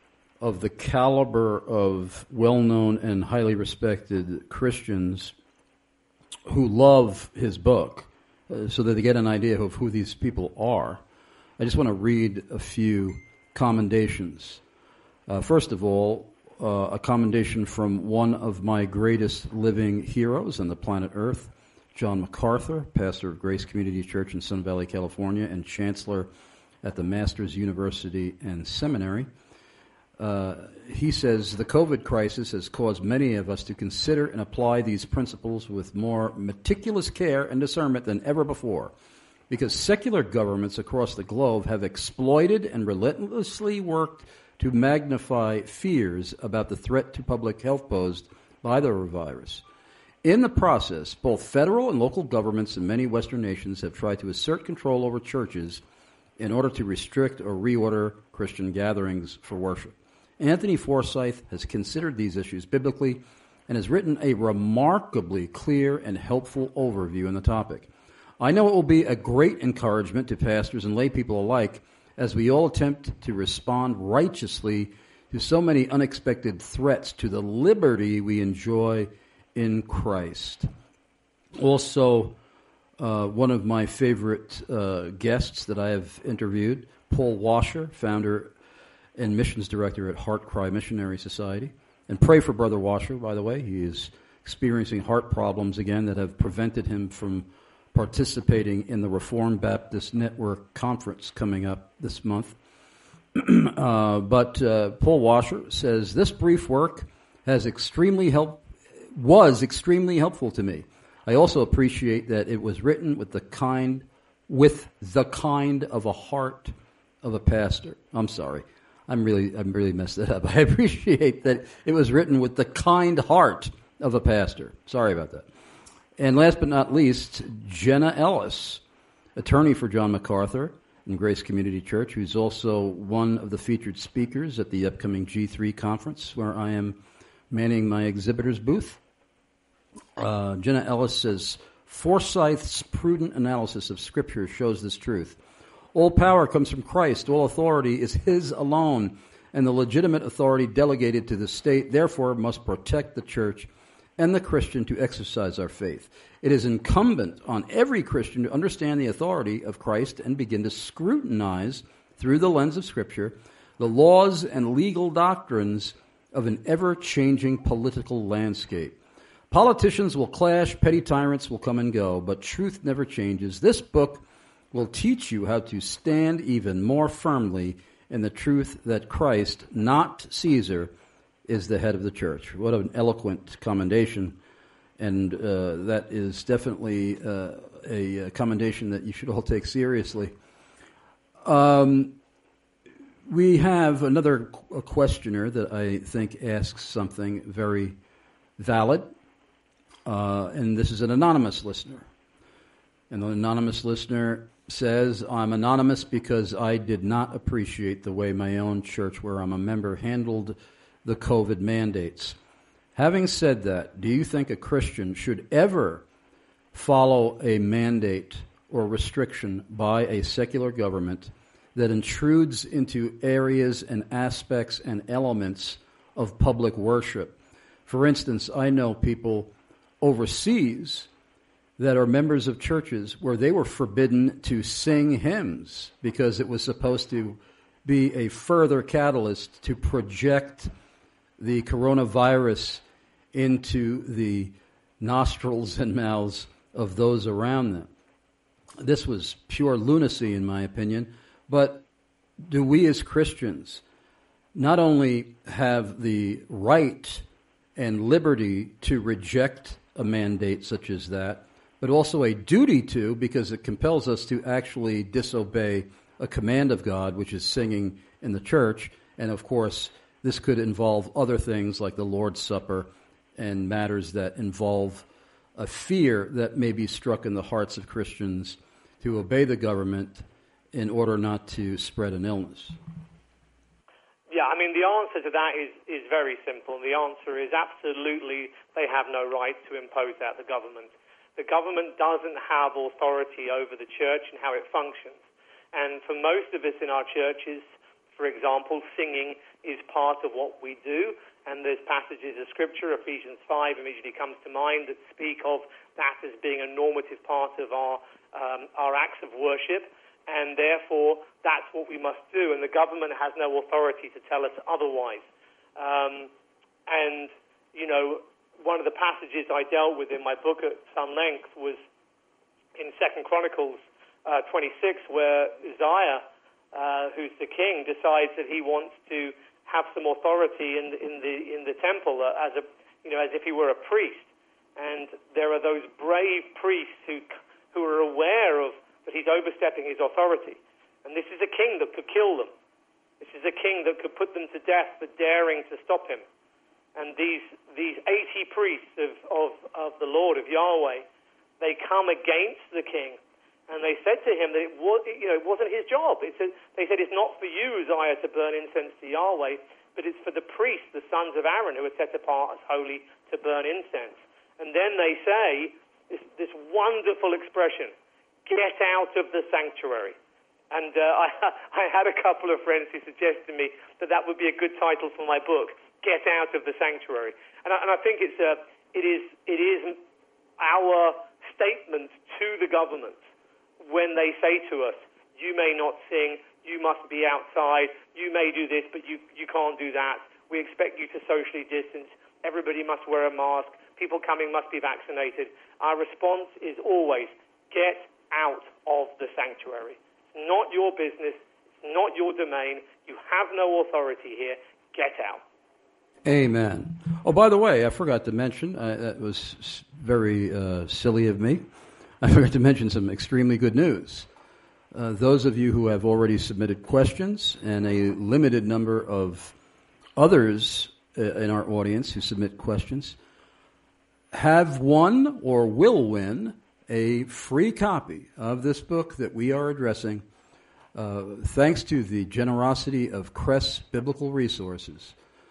of the caliber of well-known and highly respected Christians who love his book, uh, so that they get an idea of who these people are, I just want to read a few commendations. Uh, first of all, uh, a commendation from one of my greatest living heroes on the planet Earth, John MacArthur, pastor of Grace Community Church in Sun Valley, California, and chancellor at the Masters University and Seminary. Uh, he says, the COVID crisis has caused many of us to consider and apply these principles with more meticulous care and discernment than ever before, because secular governments across the globe have exploited and relentlessly worked to magnify fears about the threat to public health posed by the virus. In the process, both federal and local governments in many Western nations have tried to assert control over churches in order to restrict or reorder Christian gatherings for worship. Anthony Forsyth has considered these issues biblically and has written a remarkably clear and helpful overview on the topic. I know it will be a great encouragement to pastors and lay people alike as we all attempt to respond righteously to so many unexpected threats to the liberty we enjoy in Christ. Also, uh, one of my favorite uh, guests that I have interviewed, Paul Washer, founder and missions director at Heart Cry Missionary Society. And pray for Brother Washer, by the way. He is experiencing heart problems again that have prevented him from participating in the Reformed Baptist Network conference coming up this month. uh, but uh, Paul Washer says, this brief work has extremely helped was extremely helpful to me. I also appreciate that it was written with the kind with the kind of a heart of a pastor. I'm sorry. I'm really I'm really messed that up. I appreciate that it was written with the kind heart of a pastor. Sorry about that. And last but not least, Jenna Ellis, attorney for John MacArthur in Grace Community Church, who's also one of the featured speakers at the upcoming G three conference where I am manning my exhibitor's booth. Uh, Jenna Ellis says, Forsyth's prudent analysis of Scripture shows this truth. All power comes from Christ. All authority is His alone, and the legitimate authority delegated to the state, therefore, must protect the church and the Christian to exercise our faith. It is incumbent on every Christian to understand the authority of Christ and begin to scrutinize, through the lens of Scripture, the laws and legal doctrines of an ever-changing political landscape. Politicians will clash, petty tyrants will come and go, but truth never changes. This book will teach you how to stand even more firmly in the truth that Christ, not Caesar, is the head of the church. What an eloquent commendation, and uh, that is definitely uh, a commendation that you should all take seriously. Um, we have another qu- questioner that I think asks something very valid. Uh, and this is an anonymous listener. And the anonymous listener says, I'm anonymous because I did not appreciate the way my own church, where I'm a member, handled the COVID mandates. Having said that, do you think a Christian should ever follow a mandate or restriction by a secular government that intrudes into areas and aspects and elements of public worship? For instance, I know people overseas that are members of churches where they were forbidden to sing hymns because it was supposed to be a further catalyst to project the coronavirus into the nostrils and mouths of those around them. This was pure lunacy, in my opinion. But do we as Christians not only have the right and liberty to reject a mandate such as that, but also a duty to, because it compels us to actually disobey a command of God, which is singing in the church. And of course, this could involve other things like the Lord's Supper and matters that involve a fear that may be struck in the hearts of Christians to obey the government in order not to spread an illness. Yeah, I mean, the answer to that is, is very simple. The answer is absolutely they have no right to impose that, the government. The government doesn't have authority over the church and how it functions. And for most of us in our churches, for example, singing is part of what we do, And there's passages of Scripture, Ephesians five immediately comes to mind, that speak of that as being a normative part of our um, our acts of worship, and therefore that's what we must do, and the government has no authority to tell us otherwise. Um, and, you know, one of the passages I dealt with in my book at some length was in Second Chronicles uh, twenty-six, where Uzziah, uh, who's the king, decides that he wants to have some authority in, in the in the temple uh, as a you know as if he were a priest, and there are those brave priests who who are aware of that he's overstepping his authority, and this is a king that could kill them. This is a king that could put them to death for daring to stop him. And these these eighty priests of of, of the Lord, of Yahweh, they come against the king. And they said to him that it, was, you know, it wasn't his job. It said, they said, it's not for you, Uzziah, to burn incense to Yahweh, but it's for the priests, the sons of Aaron, who are set apart as holy to burn incense. And then they say this, this wonderful expression, get out of the sanctuary. And uh, I, I had a couple of friends who suggested to me that that would be a good title for my book, Get Out of the Sanctuary. And I, and I think it's a, it is it is our statement to the government when they say to us, you may not sing, you must be outside, you may do this, but you, you can't do that. We expect you to socially distance. Everybody must wear a mask. People coming must be vaccinated. Our response is always, get out of the sanctuary. It's not your business. It's not your domain. You have no authority here. Get out. Amen. Oh, by the way, I forgot to mention, uh, that was very uh, silly of me. I forgot to mention some extremely good news. Uh, those of you who have already submitted questions, and a limited number of others uh, in our audience who submit questions, have won or will win a free copy of this book that we are addressing, uh, thanks to the generosity of Cress Biblical Resources.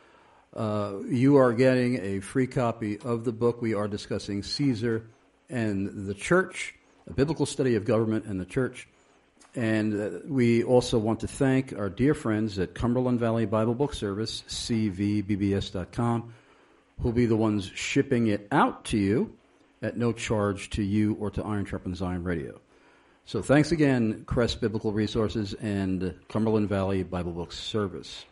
Uh, you are getting a free copy of the book. We are discussing Caesar and the church, a biblical study of government and the church. And uh, we also want to thank our dear friends at Cumberland Valley Bible Book Service, C V B B S dot com, who'll be the ones shipping it out to you at no charge to you or to Iron Sharpens Iron Radio. So thanks again, Crest Biblical Resources and Cumberland Valley Bible Book Service.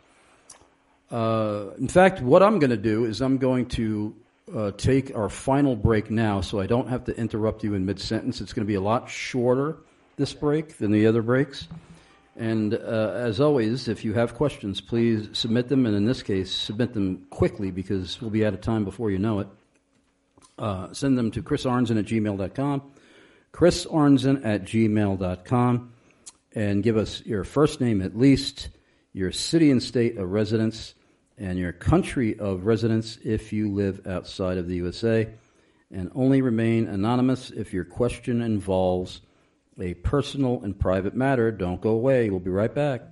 Uh, in fact, what I'm going to do is I'm going to uh, take our final break now, so I don't have to interrupt you in mid-sentence. It's going to be a lot shorter, this break, than the other breaks. And uh, as always, if you have questions, please submit them, and in this case, submit them quickly because we'll be out of time before you know it. Uh, send them to chris arnzen at gmail dot com, chris arnzen at gmail dot com, and give us your first name at least, your city and state of residence, and your country of residence if you live outside of the U S A, and only remain anonymous if your question involves a personal and private matter. Don't go away. We'll be right back.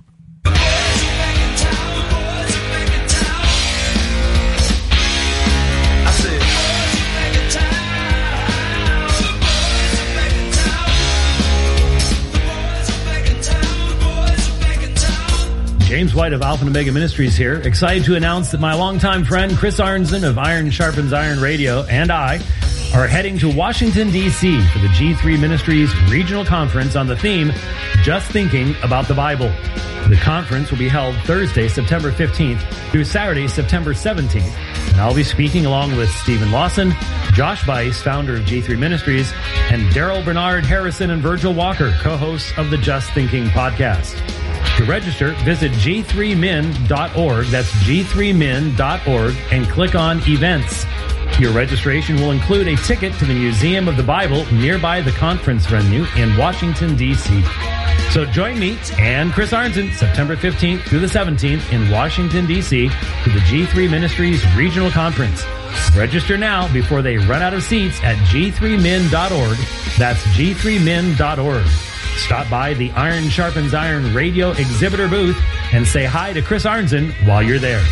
James White of Alpha and Omega Ministries here, excited to announce that my longtime friend Chris Arnzen of Iron Sharpens Iron Radio and I are heading to Washington, D C for the G three Ministries Regional Conference on the theme, Just Thinking About the Bible. The conference will be held Thursday, September fifteenth through Saturday, September seventeenth. And I'll be speaking along with Stephen Lawson, Josh Weiss, founder of G three Ministries, and Daryl Bernard Harrison and Virgil Walker, co-hosts of the Just Thinking podcast. To register, visit g three min dot org, that's g three min dot org, and click on Events. Your registration will include a ticket to the Museum of the Bible nearby the conference venue in Washington, D C So join me and Chris Arnzen September fifteenth through the seventeenth in Washington, D C to the G three Ministries Regional Conference. Register now before they run out of seats at g three min dot org. That's g three min dot org. Stop by the Iron Sharpens Iron Radio exhibitor booth and say hi to Chris Arnzen while you're there.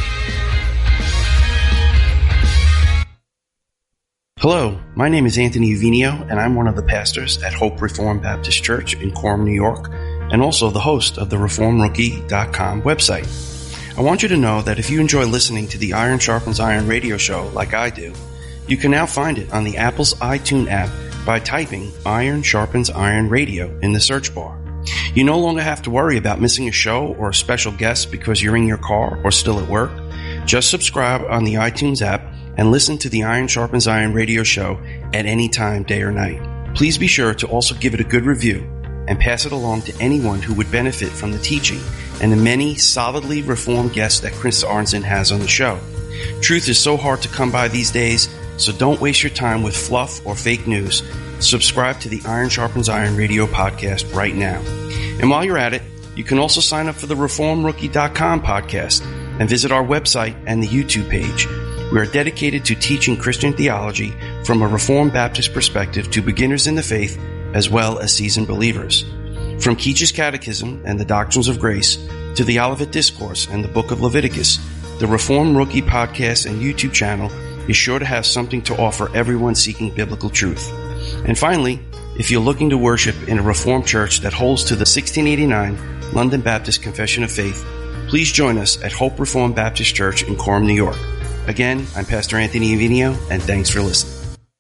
Hello, my name is Anthony Uvinio, and I'm one of the pastors at Hope Reformed Baptist Church in Coram, New York, and also the host of the reform rookie dot com website. I want you to know that if you enjoy listening to the Iron Sharpens Iron radio show like I do, you can now find it on the Apple's iTunes app by typing Iron Sharpens Iron Radio in the search bar. You no longer have to worry about missing a show or a special guest because you're in your car or still at work. Just subscribe on the iTunes app and listen to the Iron Sharpens Iron radio show at any time, day or night. Please be sure to also give it a good review and pass it along to anyone who would benefit from the teaching and the many solidly reformed guests that Chris Arnzen has on the show. Truth is so hard to come by these days, so don't waste your time with fluff or fake news. Subscribe to the Iron Sharpens Iron radio podcast right now. And while you're at it, you can also sign up for the reform rookie dot com podcast and visit our website and the YouTube page. We are dedicated to teaching Christian theology from a Reformed Baptist perspective to beginners in the faith as well as seasoned believers. From Keach's Catechism and the Doctrines of Grace to the Olivet Discourse and the Book of Leviticus, the Reform Rookie podcast and YouTube channel is sure to have something to offer everyone seeking biblical truth. And finally, if you're looking to worship in a Reformed church that holds to the sixteen eighty-nine London Baptist Confession of Faith, please join us at Hope Reformed Baptist Church in Coram, New York. Again, I'm Pastor Anthony Avinio, and thanks for listening.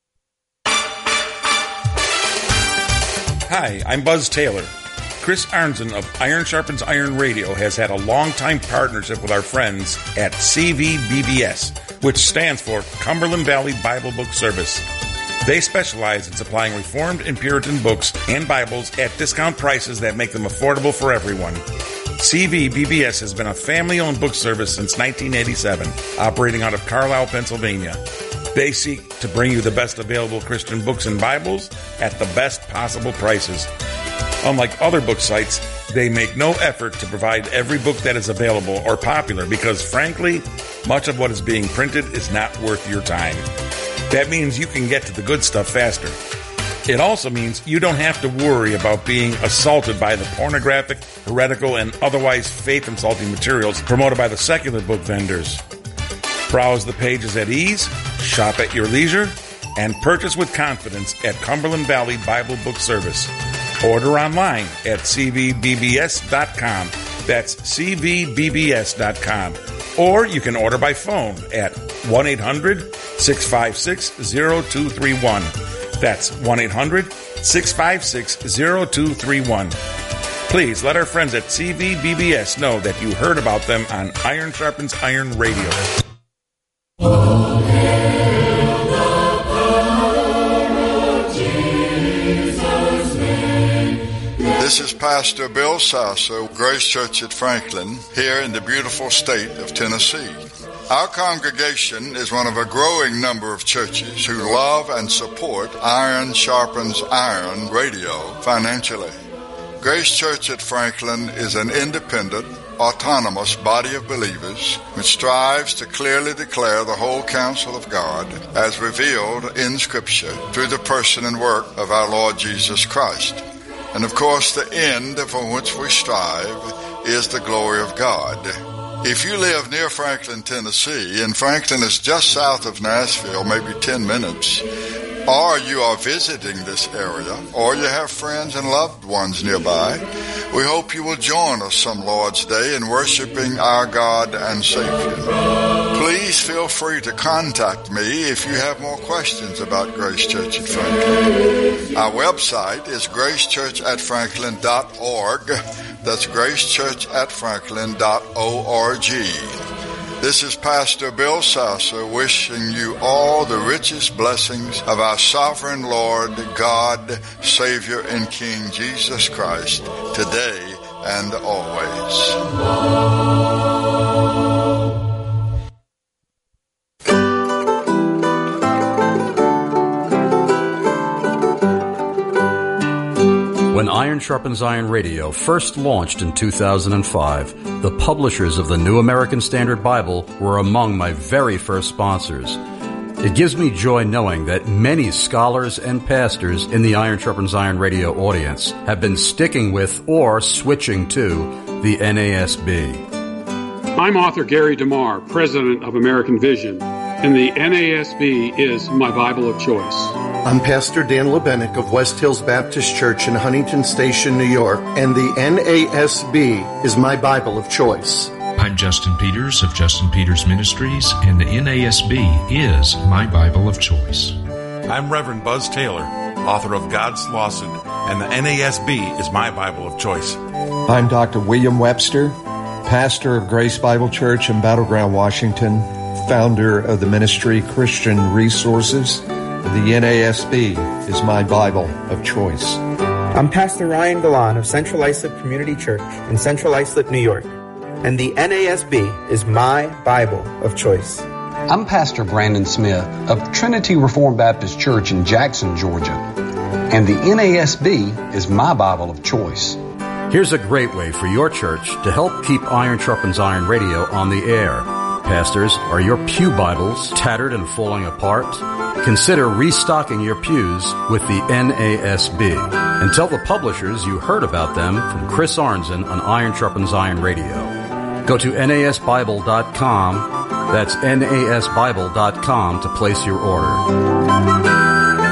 Hi, I'm Buzz Taylor. Chris Arnzen of Iron Sharpens Iron Radio has had a long-time partnership with our friends at C V B B S, which stands for Cumberland Valley Bible Book Service. They specialize in supplying Reformed and Puritan books and Bibles at discount prices that make them affordable for everyone. C V B B S has been a family-owned book service since nineteen eighty-seven, operating out of Carlisle, Pennsylvania. They seek to bring you the best available Christian books and Bibles at the best possible prices. Unlike other book sites, they make no effort to provide every book that is available or popular because, frankly, much of what is being printed is not worth your time. That means you can get to the good stuff faster. It also means you don't have to worry about being assaulted by the pornographic, heretical, and otherwise faith-insulting materials promoted by the secular book vendors. Browse the pages at ease, shop at your leisure, and purchase with confidence at Cumberland Valley Bible Book Service. Order online at c v b b s dot com. That's c v b b s dot com. Or you can order by phone at one eight hundred six five six zero two three one. That's one eight hundred six five six zero two three one. Please let our friends at C V B B S know that you heard about them on Iron Sharpens Iron Radio. This is Pastor Bill Sasso, Grace Church at Franklin, here in the beautiful state of Tennessee. Our congregation is one of a growing number of churches who love and support Iron Sharpens Iron Radio financially. Grace Church at Franklin is an independent, autonomous body of believers which strives to clearly declare the whole counsel of God as revealed in Scripture through the person and work of our Lord Jesus Christ. And of course, the end for which we strive is the glory of God. If you live near Franklin, Tennessee, and Franklin is just south of Nashville, maybe ten minutes, or you are visiting this area, or you have friends and loved ones nearby, we hope you will join us some Lord's Day in worshiping our God and Savior. Please feel free to contact me if you have more questions about Grace Church at Franklin. Our website is grace church at franklin dot org. That's grace church at franklin dot org. This is Pastor Bill Sasso wishing you all the richest blessings of our sovereign Lord, God, Savior, and King Jesus Christ, today and always. When Iron Sharpens Iron Radio first launched in two thousand five, the publishers of the New American Standard Bible were among my very first sponsors. It gives me joy knowing that many scholars and pastors in the Iron Sharpens Iron Radio audience have been sticking with or switching to the N A S B. I'm author Gary DeMar, president of American Vision, and the N A S B is my Bible of choice. I'm Pastor Dan Lebenik of West Hills Baptist Church in Huntington Station, New York, and the N A S B is my Bible of choice. I'm Justin Peters of Justin Peters Ministries, and the N A S B is my Bible of choice. I'm Reverend Buzz Taylor, author of God's Lawsuit, and the N A S B is my Bible of choice. I'm Doctor William Webster, pastor of Grace Bible Church in Battleground, Washington, founder of the ministry Christian Resources. The N A S B is my Bible of choice. I'm Pastor Ryan Galan of Central Islip Community Church in Central Islip, New York, and the N A S B is my Bible of choice. I'm Pastor Brandon Smith of Trinity Reformed Baptist Church in Jackson, Georgia, and the N A S B is my Bible of choice. Here's a great way for your church to help keep Iron Sharpens Iron Radio on the air. Pastors, are your pew Bibles tattered and falling apart? Consider restocking your pews with the N A S B. And tell the publishers you heard about them from Chris Arnzen on Iron Sharpens Iron Radio. Go to N A S Bible dot com. That's N A S Bible dot com to place your order.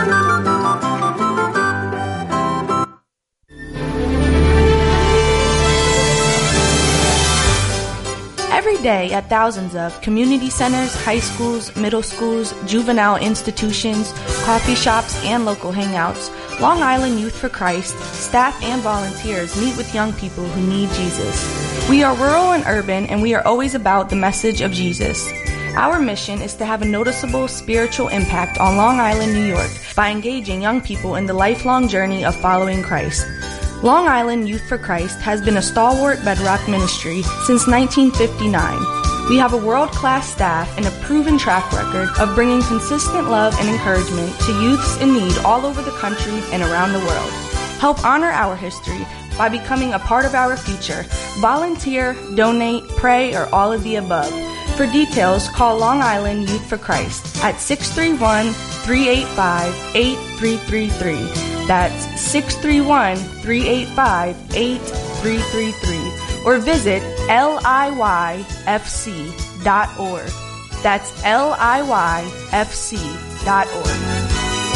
Every day at thousands of community centers, high schools, middle schools, juvenile institutions, coffee shops, and local hangouts, Long Island Youth for Christ, staff and volunteers meet with young people who need Jesus. We are rural and urban, and we are always about the message of Jesus. Our mission is to have a noticeable spiritual impact on Long Island, New York, by engaging young people in the lifelong journey of following Christ. Long Island Youth for Christ has been a stalwart bedrock ministry since nineteen fifty-nine. We have a world-class staff and a proven track record of bringing consistent love and encouragement to youths in need all over the country and around the world. Help honor our history by becoming a part of our future. Volunteer, donate, pray, or all of the above. For details, call Long Island Youth for Christ at six three one, three eight five, eight three three three. That's six three one, three eight five, eight three three three. Or visit L I Y F C dot org. That's L I Y F C dot org.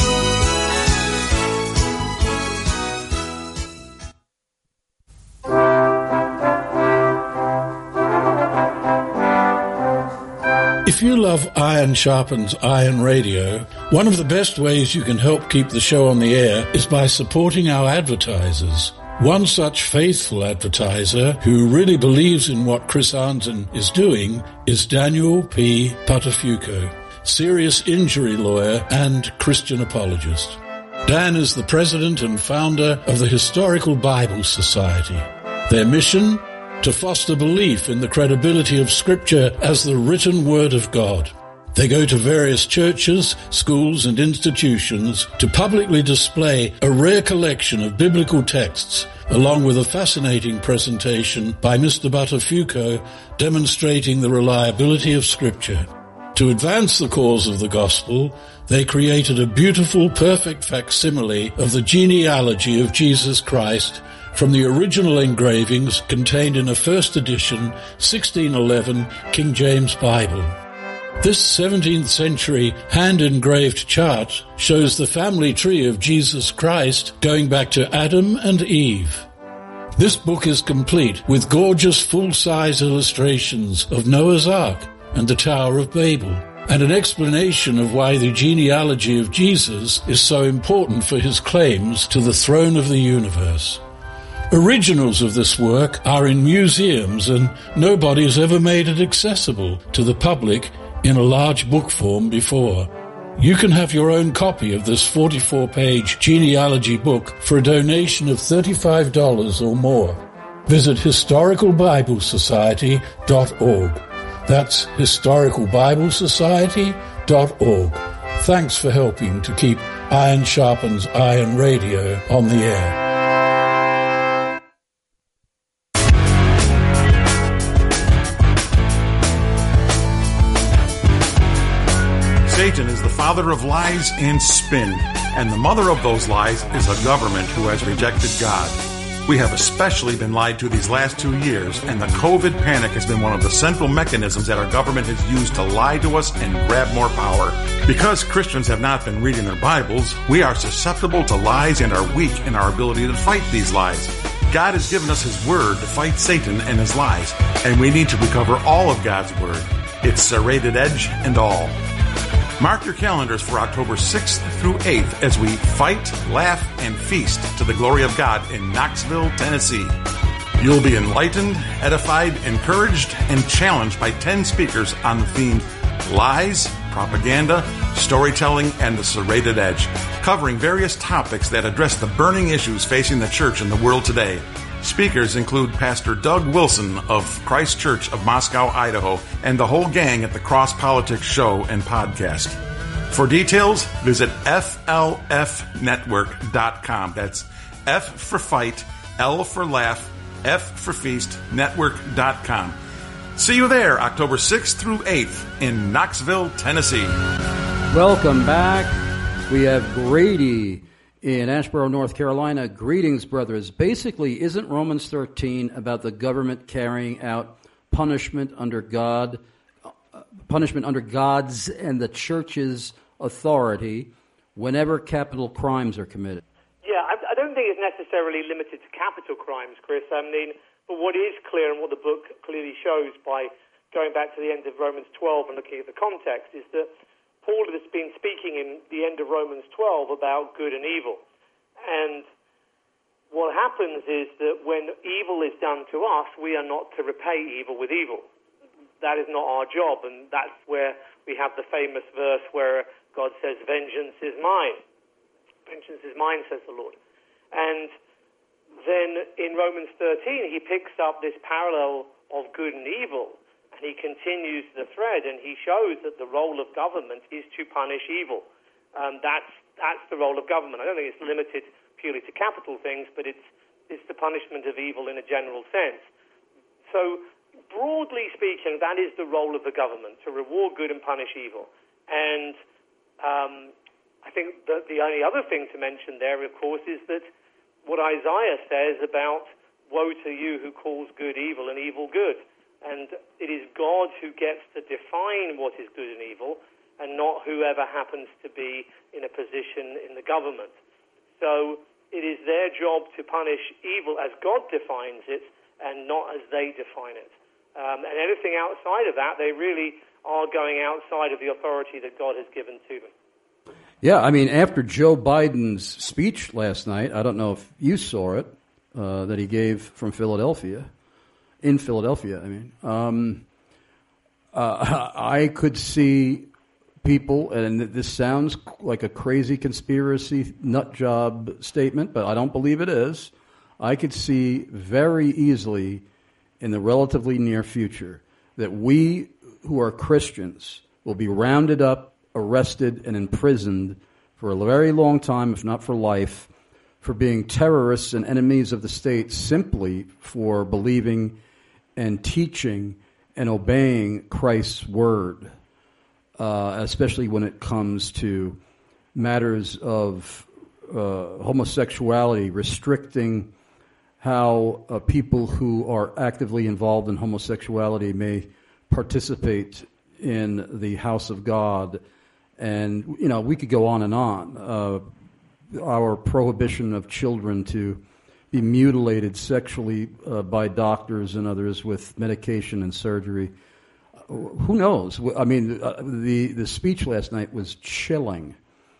If you love Iron Sharpens Iron Radio, one of the best ways you can help keep the show on the air is by supporting our advertisers. One such faithful advertiser who really believes in what Chris Arnzen is doing is Daniel P. Patafuco, serious injury lawyer and Christian apologist. Dan is the president and founder of the Historical Bible Society. Their mission? To foster belief in the credibility of Scripture as the written Word of God. They go to various churches, schools, and institutions to publicly display a rare collection of biblical texts, along with a fascinating presentation by Mister Buttafuoco demonstrating the reliability of Scripture. To advance the cause of the gospel, they created a beautiful, perfect facsimile of the genealogy of Jesus Christ from the original engravings contained in a first edition sixteen eleven King James Bible. This seventeenth century hand-engraved chart shows the family tree of Jesus Christ going back to Adam and Eve. This book is complete with gorgeous full-size illustrations of Noah's Ark and the Tower of Babel, and an explanation of why the genealogy of Jesus is so important for his claims to the throne of the universe. Originals of this work are in museums, and nobody has ever made it accessible to the public in a large book form before. You can have your own copy of this forty-four page genealogy book for a donation of thirty-five dollars or more. Visit historical bible society dot org. That's historical bible society dot org. Thanks for helping to keep Iron Sharpens Iron Radio on the air. Satan is the father of lies and spin, and the mother of those lies is a government who has rejected God. We have especially been lied to these last two years, and the COVID panic has been one of the central mechanisms that our government has used to lie to us and grab more power. Because Christians have not been reading their Bibles, we are susceptible to lies and are weak in our ability to fight these lies. God has given us His Word to fight Satan and his lies, and we need to recover all of God's Word, its serrated edge and all. Mark your calendars for October sixth through eighth as we fight, laugh, and feast to the glory of God in Knoxville, Tennessee. You'll be enlightened, edified, encouraged, and challenged by ten speakers on the theme Lies, Propaganda, Storytelling, and the Serrated Edge, covering various topics that address the burning issues facing the church and the world today. Speakers include Pastor Doug Wilson of Christ Church of Moscow, Idaho, and the whole gang at the Cross Politics Show and podcast. For details, visit F L F network dot com. That's F for fight, L for laugh, F for feast, network dot com. See you there October sixth through eighth in Knoxville, Tennessee. Welcome back. We have Grady in Asheboro, North Carolina. Greetings, brothers. Basically, isn't Romans thirteen about the government carrying out punishment under God, uh, punishment under God's and the church's authority whenever capital crimes are committed? Yeah, I, I don't think it's necessarily limited to capital crimes, Chris. I mean, but what is clear and what the book clearly shows by going back to the end of Romans twelve and looking at the context is that Paul has been speaking in the end of Romans twelve about good and evil. And what happens is that when evil is done to us, we are not to repay evil with evil. That is not our job, and that's where we have the famous verse where God says, vengeance is mine. Vengeance is mine, says the Lord. And then in Romans thirteen, he picks up this parallel of good and evil, and he continues the thread, and he shows that the role of government is to punish evil. Um, that's that's the role of government. I don't think it's limited purely to capital things, but it's it's the punishment of evil in a general sense. So, broadly speaking, that is the role of the government, to reward good and punish evil. And um, I think that the only other thing to mention there, of course, is that what Isaiah says about woe to you who calls good evil and evil good. And it is God who gets to define what is good and evil, and not whoever happens to be in a position in the government. So it is their job to punish evil as God defines it, and not as they define it. Um, and anything outside of that, they really are going outside of the authority that God has given to them. Yeah, I mean, after Joe Biden's speech last night, I don't know if you saw it, uh, that he gave from Philadelphia, in Philadelphia, I mean, um, uh, I could see people, and this sounds like a crazy conspiracy nut job statement, but I don't believe it is. I could see very easily in the relatively near future that we who are Christians will be rounded up, arrested, and imprisoned for a very long time, if not for life, for being terrorists and enemies of the state simply for believing and teaching and obeying Christ's word, uh, especially when it comes to matters of uh, homosexuality, restricting how uh, people who are actively involved in homosexuality may participate in the house of God. And, you know, we could go on and on. Uh, our prohibition of children to be mutilated sexually uh, by doctors and others with medication and surgery. Uh, who knows? I mean, uh, the, the speech last night was chilling.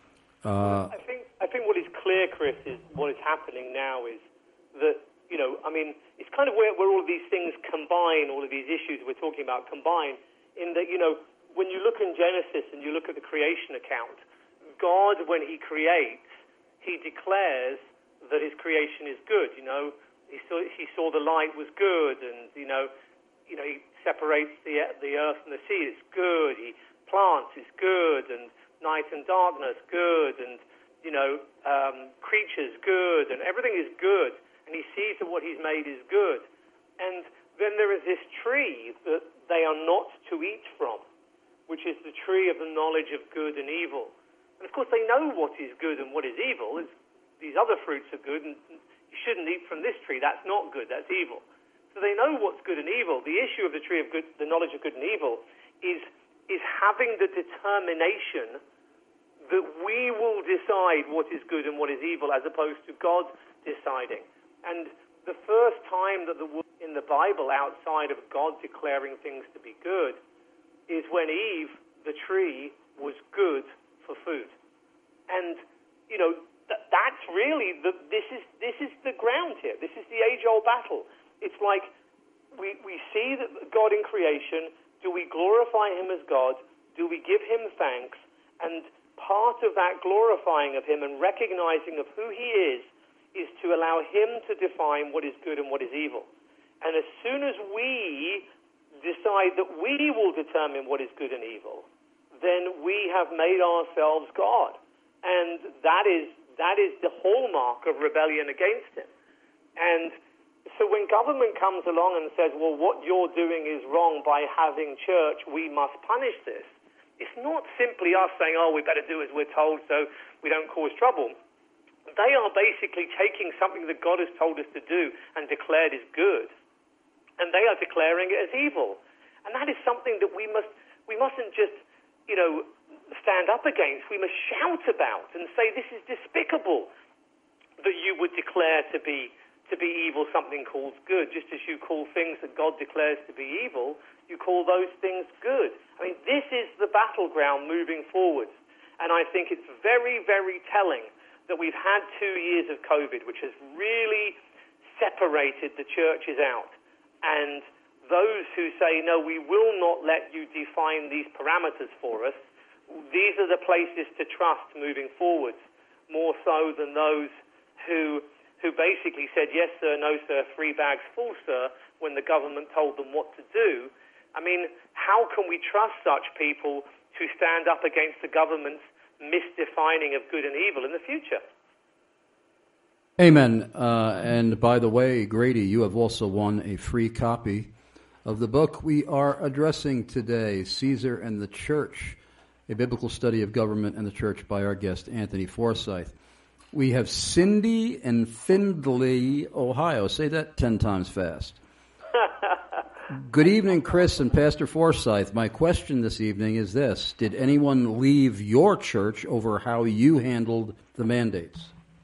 Uh, I think I think what is clear, Chris, is what is happening now is that, you know, I mean, it's kind of where, where all of these things combine, all of these issues we're talking about combine, in that, you know, when you look in Genesis and you look at the creation account, God, when he creates, he declares that his creation is good. You know, he saw, he saw the light was good, and, you know, you know, he separates the the earth and the sea, it's good. He plants, it's good, and night and darkness, good, and, you know, um, creatures, good, and everything is good. And he sees that what he's made is good. And then there is this tree that they are not to eat from, which is the tree of the knowledge of good and evil. And of course they know what is good and what is evil. It's, these other fruits are good, and you shouldn't eat from this tree. That's not good, that's evil. So they know what's good and evil. The issue of the tree of good, the knowledge of good and evil, is, is having the determination that we will decide what is good and what is evil, as opposed to God deciding. And the first time that the word in the Bible outside of God declaring things to be good is when Eve, the tree, was good for food. And, you know, th- that's really, the, this is this is the ground here. This is the age-old battle. It's like we, we see that God in creation. Do we glorify him as God? Do we give him thanks? And part of that glorifying of him and recognizing of who he is is to allow him to define what is good and what is evil. And as soon as we decide that we will determine what is good and evil, then we have made ourselves God. And that is that is the hallmark of rebellion against him. And so when government comes along and says, well, what you're doing is wrong by having church, we must punish this, it's not simply us saying, oh, we better do as we're told so we don't cause trouble. They are basically taking something that God has told us to do and declared is good, and they are declaring it as evil. And that is something that we must, we mustn't just, you know, stand up against. We must shout about and say, this is despicable that you would declare to be to be evil something called good. Just as you call things that God declares to be evil, you call those things good. I mean, this is the battleground moving forward. And I think it's very, very telling that we've had two years of COVID, which has really separated the churches out. And those who say, no, we will not let you define these parameters for us, these are the places to trust moving forward, more so than those who who basically said, yes, sir, no, sir, three bags full, sir, when the government told them what to do. I mean, how can we trust such people to stand up against the government's misdefining of good and evil in the future? Amen. Uh, and by the way, Grady, you have also won a free copy of the book we are addressing today, Caesar and the Church, a biblical study of government and the church by our guest, Anthony Forsyth. We have Cindy in Findlay, Ohio. Say that ten times fast. Good evening, Chris and Pastor Forsyth. My question this evening is this. Did anyone leave your church over how you handled the mandates?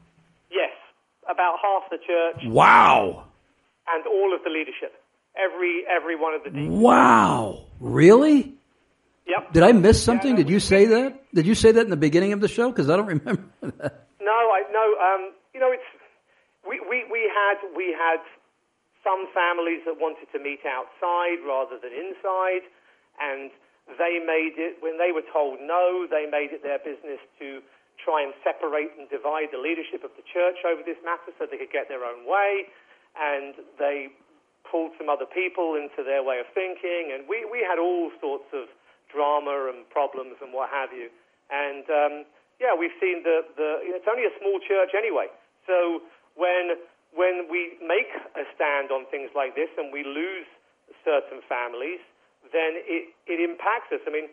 Yes, about half the church. Wow. And all of the leadership. Every every one of the deacons. Wow. Really? Yep. Did I miss something? Yeah, no, Did you say that? Did you say that in the beginning of the show? Because I don't remember that. No, I no. Um, you know, it's we, we, we had we had some families that wanted to meet outside rather than inside, and they made it when they were told no. They made it their business to try and separate and divide the leadership of the church over this matter so they could get their own way, and they pulled some other people into their way of thinking, and we we had all sorts of drama and problems and what have you, and. Um, Yeah, we've seen the, the it's only a small church anyway. So when when we make a stand on things like this and we lose certain families, then it, it impacts us. I mean,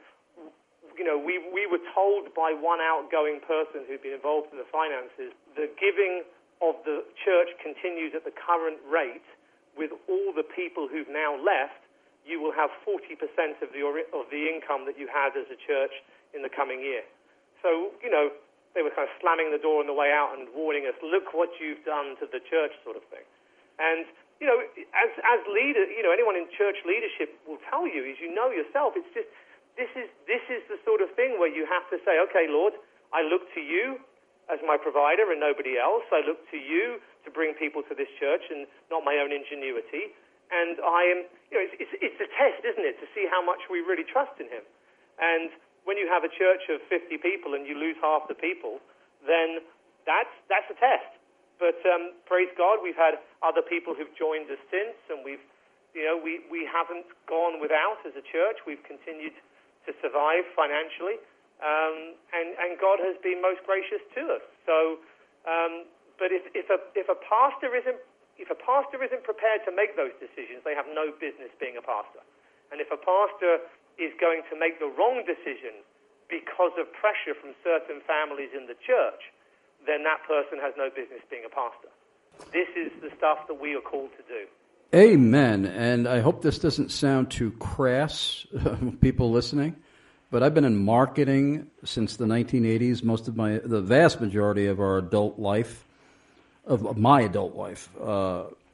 you know, we we were told by one outgoing person who'd been involved in the finances, the giving of the church continues at the current rate with all the people who've now left, you will have forty percent of the of the income that you had as a church in the coming year. So, you know, they were kind of slamming the door on the way out and warning us, look what you've done to the church sort of thing. And, you know, as as leader, you know, anyone in church leadership will tell you, as you know yourself, it's just, this is this is the sort of thing where you have to say, okay, Lord, I look to you as my provider and nobody else. I look to you to bring people to this church and not my own ingenuity. And I am, you know, it's, it's, it's a test, isn't it, to see how much we really trust in him. And when you have a church of fifty people and you lose half the people, then that's that's a test. But um, praise God, we've had other people who've joined us since, and we've, you know, we, we haven't gone without as a church. We've continued to survive financially, um, and and God has been most gracious to us. So, um, but if if a if a pastor isn't if a pastor isn't prepared to make those decisions, they have no business being a pastor. And if a pastor is going to make the wrong decision because of pressure from certain families in the church, then that person has no business being a pastor. This is the stuff that we are called to do. Amen. And I hope this doesn't sound too crass, people listening, but I've been in marketing since the nineteen eighties. Most of my, the vast majority of our adult life, of my adult life, uh,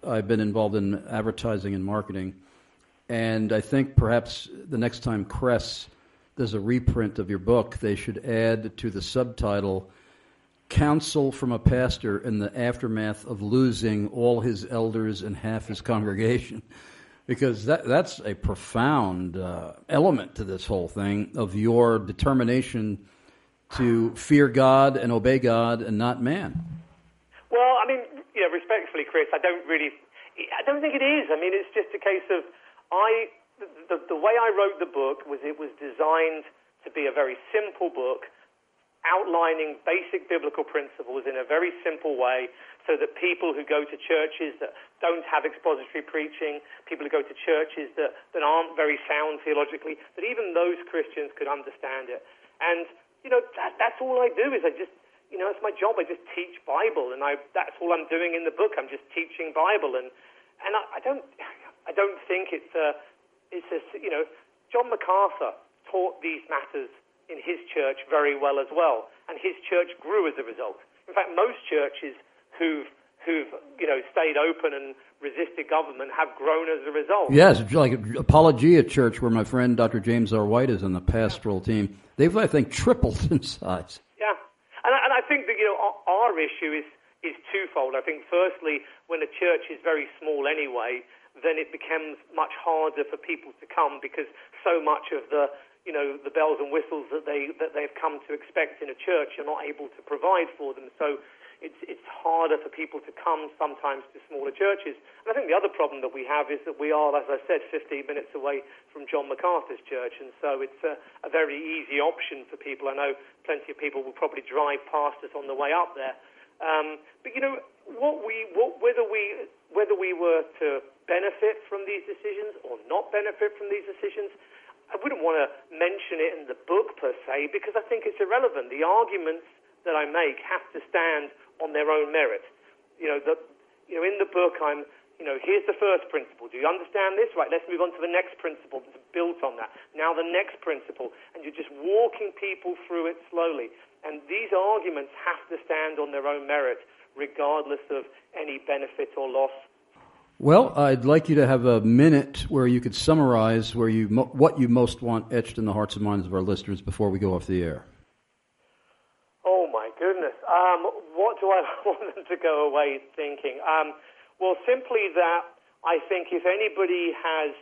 I've been involved in advertising and marketing, and I think perhaps the next time Cress does a reprint of your book, they should add to the subtitle, Counsel from a Pastor in the Aftermath of Losing All His Elders and Half His Congregation. Because that that's a profound uh, element to this whole thing of your determination to fear God and obey God and not man. Well, I mean, you know, respectfully, Chris, I don't really, I don't think it is. I mean, it's just a case of, I, the, the way I wrote the book was it was designed to be a very simple book, outlining basic biblical principles in a very simple way so that people who go to churches that don't have expository preaching, people who go to churches that, that aren't very sound theologically, that even those Christians could understand it. And, you know, that, that's all I do is I just, you know, it's my job. I just teach Bible, and I that's all I'm doing in the book. I'm just teaching Bible. And, and I, I don't I don't think it's a, it's a, you know, John MacArthur taught these matters in his church very well as well, and his church grew as a result. In fact, most churches who've who've you know stayed open and resisted government have grown as a result. Yes, like Apologia Church, where my friend Doctor James R. White is on the pastoral team, they've I think tripled in size. Yeah, and I, and I think that you know our, our issue is is twofold. I think firstly, when a church is very small anyway, then it becomes much harder for people to come because so much of the you know, the bells and whistles that they that they've come to expect in a church are not able to provide for them. So it's it's harder for people to come sometimes to smaller churches. And I think the other problem that we have is that we are, as I said, fifteen minutes away from John MacArthur's church, and so it's a, a very easy option for people. I know plenty of people will probably drive past us on the way up there. Um, but you know, what we what, whether we whether we were to benefit from these decisions or not benefit from these decisions, I wouldn't want to mention it in the book per se because I think it's irrelevant. The arguments that I make have to stand on their own merit. You know, the, you know, in the book, I'm, you know, here's the first principle. Do you understand this? Right, let's move on to the next principle that's built on that. Now the next principle, and you're just walking people through it slowly. And these arguments have to stand on their own merit, regardless of any benefit or loss. Well, I'd like you to have a minute where you could summarize where you mo- what you most want etched in the hearts and minds of our listeners before we go off the air. Oh, my goodness. Um, what do I want them to go away thinking? Um, well, simply that I think if anybody has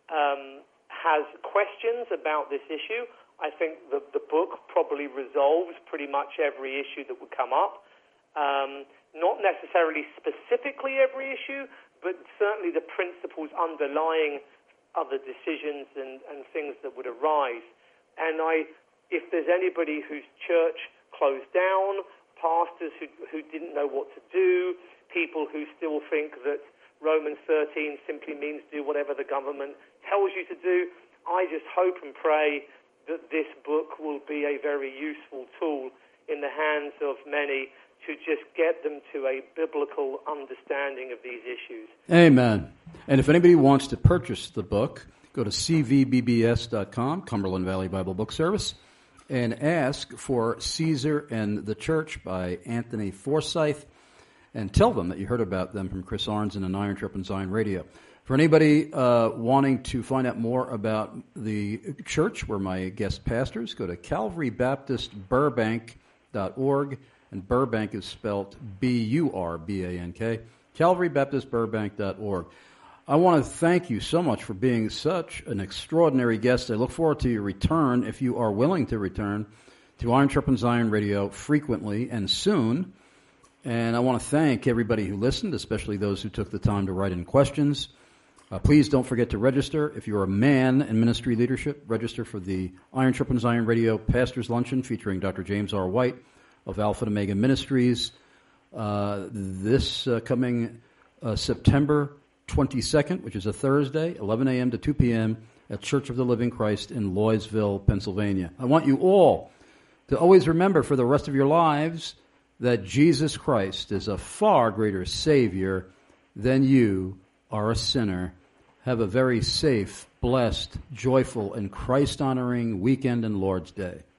um, has questions about this issue, I think the, the book probably resolves pretty much every issue that would come up. Um, not necessarily specifically every issue, but certainly the principles underlying other decisions and, and things that would arise. And I, if there's anybody whose church closed down, pastors who, who didn't know what to do, people who still think that Romans thirteen simply means do whatever the government tells you to do, I just hope and pray that this book will be a very useful tool in the hands of many to just get them to a biblical understanding of these issues. Amen. And if anybody wants to purchase the book, go to c v b b s dot com, Cumberland Valley Bible Book Service, and ask for Caesar and the Church by Anthony Forsyth, and tell them that you heard about them from Chris Arnzen and Iron Sharpens Iron Radio. For anybody uh, wanting to find out more about the church where my guest pastors, go to calvary baptist burbank dot org. And Burbank is spelled B U R B A N K, calvary baptist burbank dot org. I want to thank you so much for being such an extraordinary guest. I look forward to your return, if you are willing to return, to Iron Sharpens Iron Radio frequently and soon. And I want to thank everybody who listened, especially those who took the time to write in questions. Uh, please don't forget to register. If you're a man in ministry leadership, register for the Iron Sharpens Iron Radio Pastors Luncheon featuring Doctor James R. White of Alpha and Omega Ministries, uh, this uh, coming uh, September twenty-second, which is a Thursday, eleven a.m. to two p.m. at Church of the Living Christ in Loysville, Pennsylvania. I want you all to always remember for the rest of your lives that Jesus Christ is a far greater Savior than you are a sinner. Have a very safe, blessed, joyful, and Christ-honoring weekend and Lord's Day.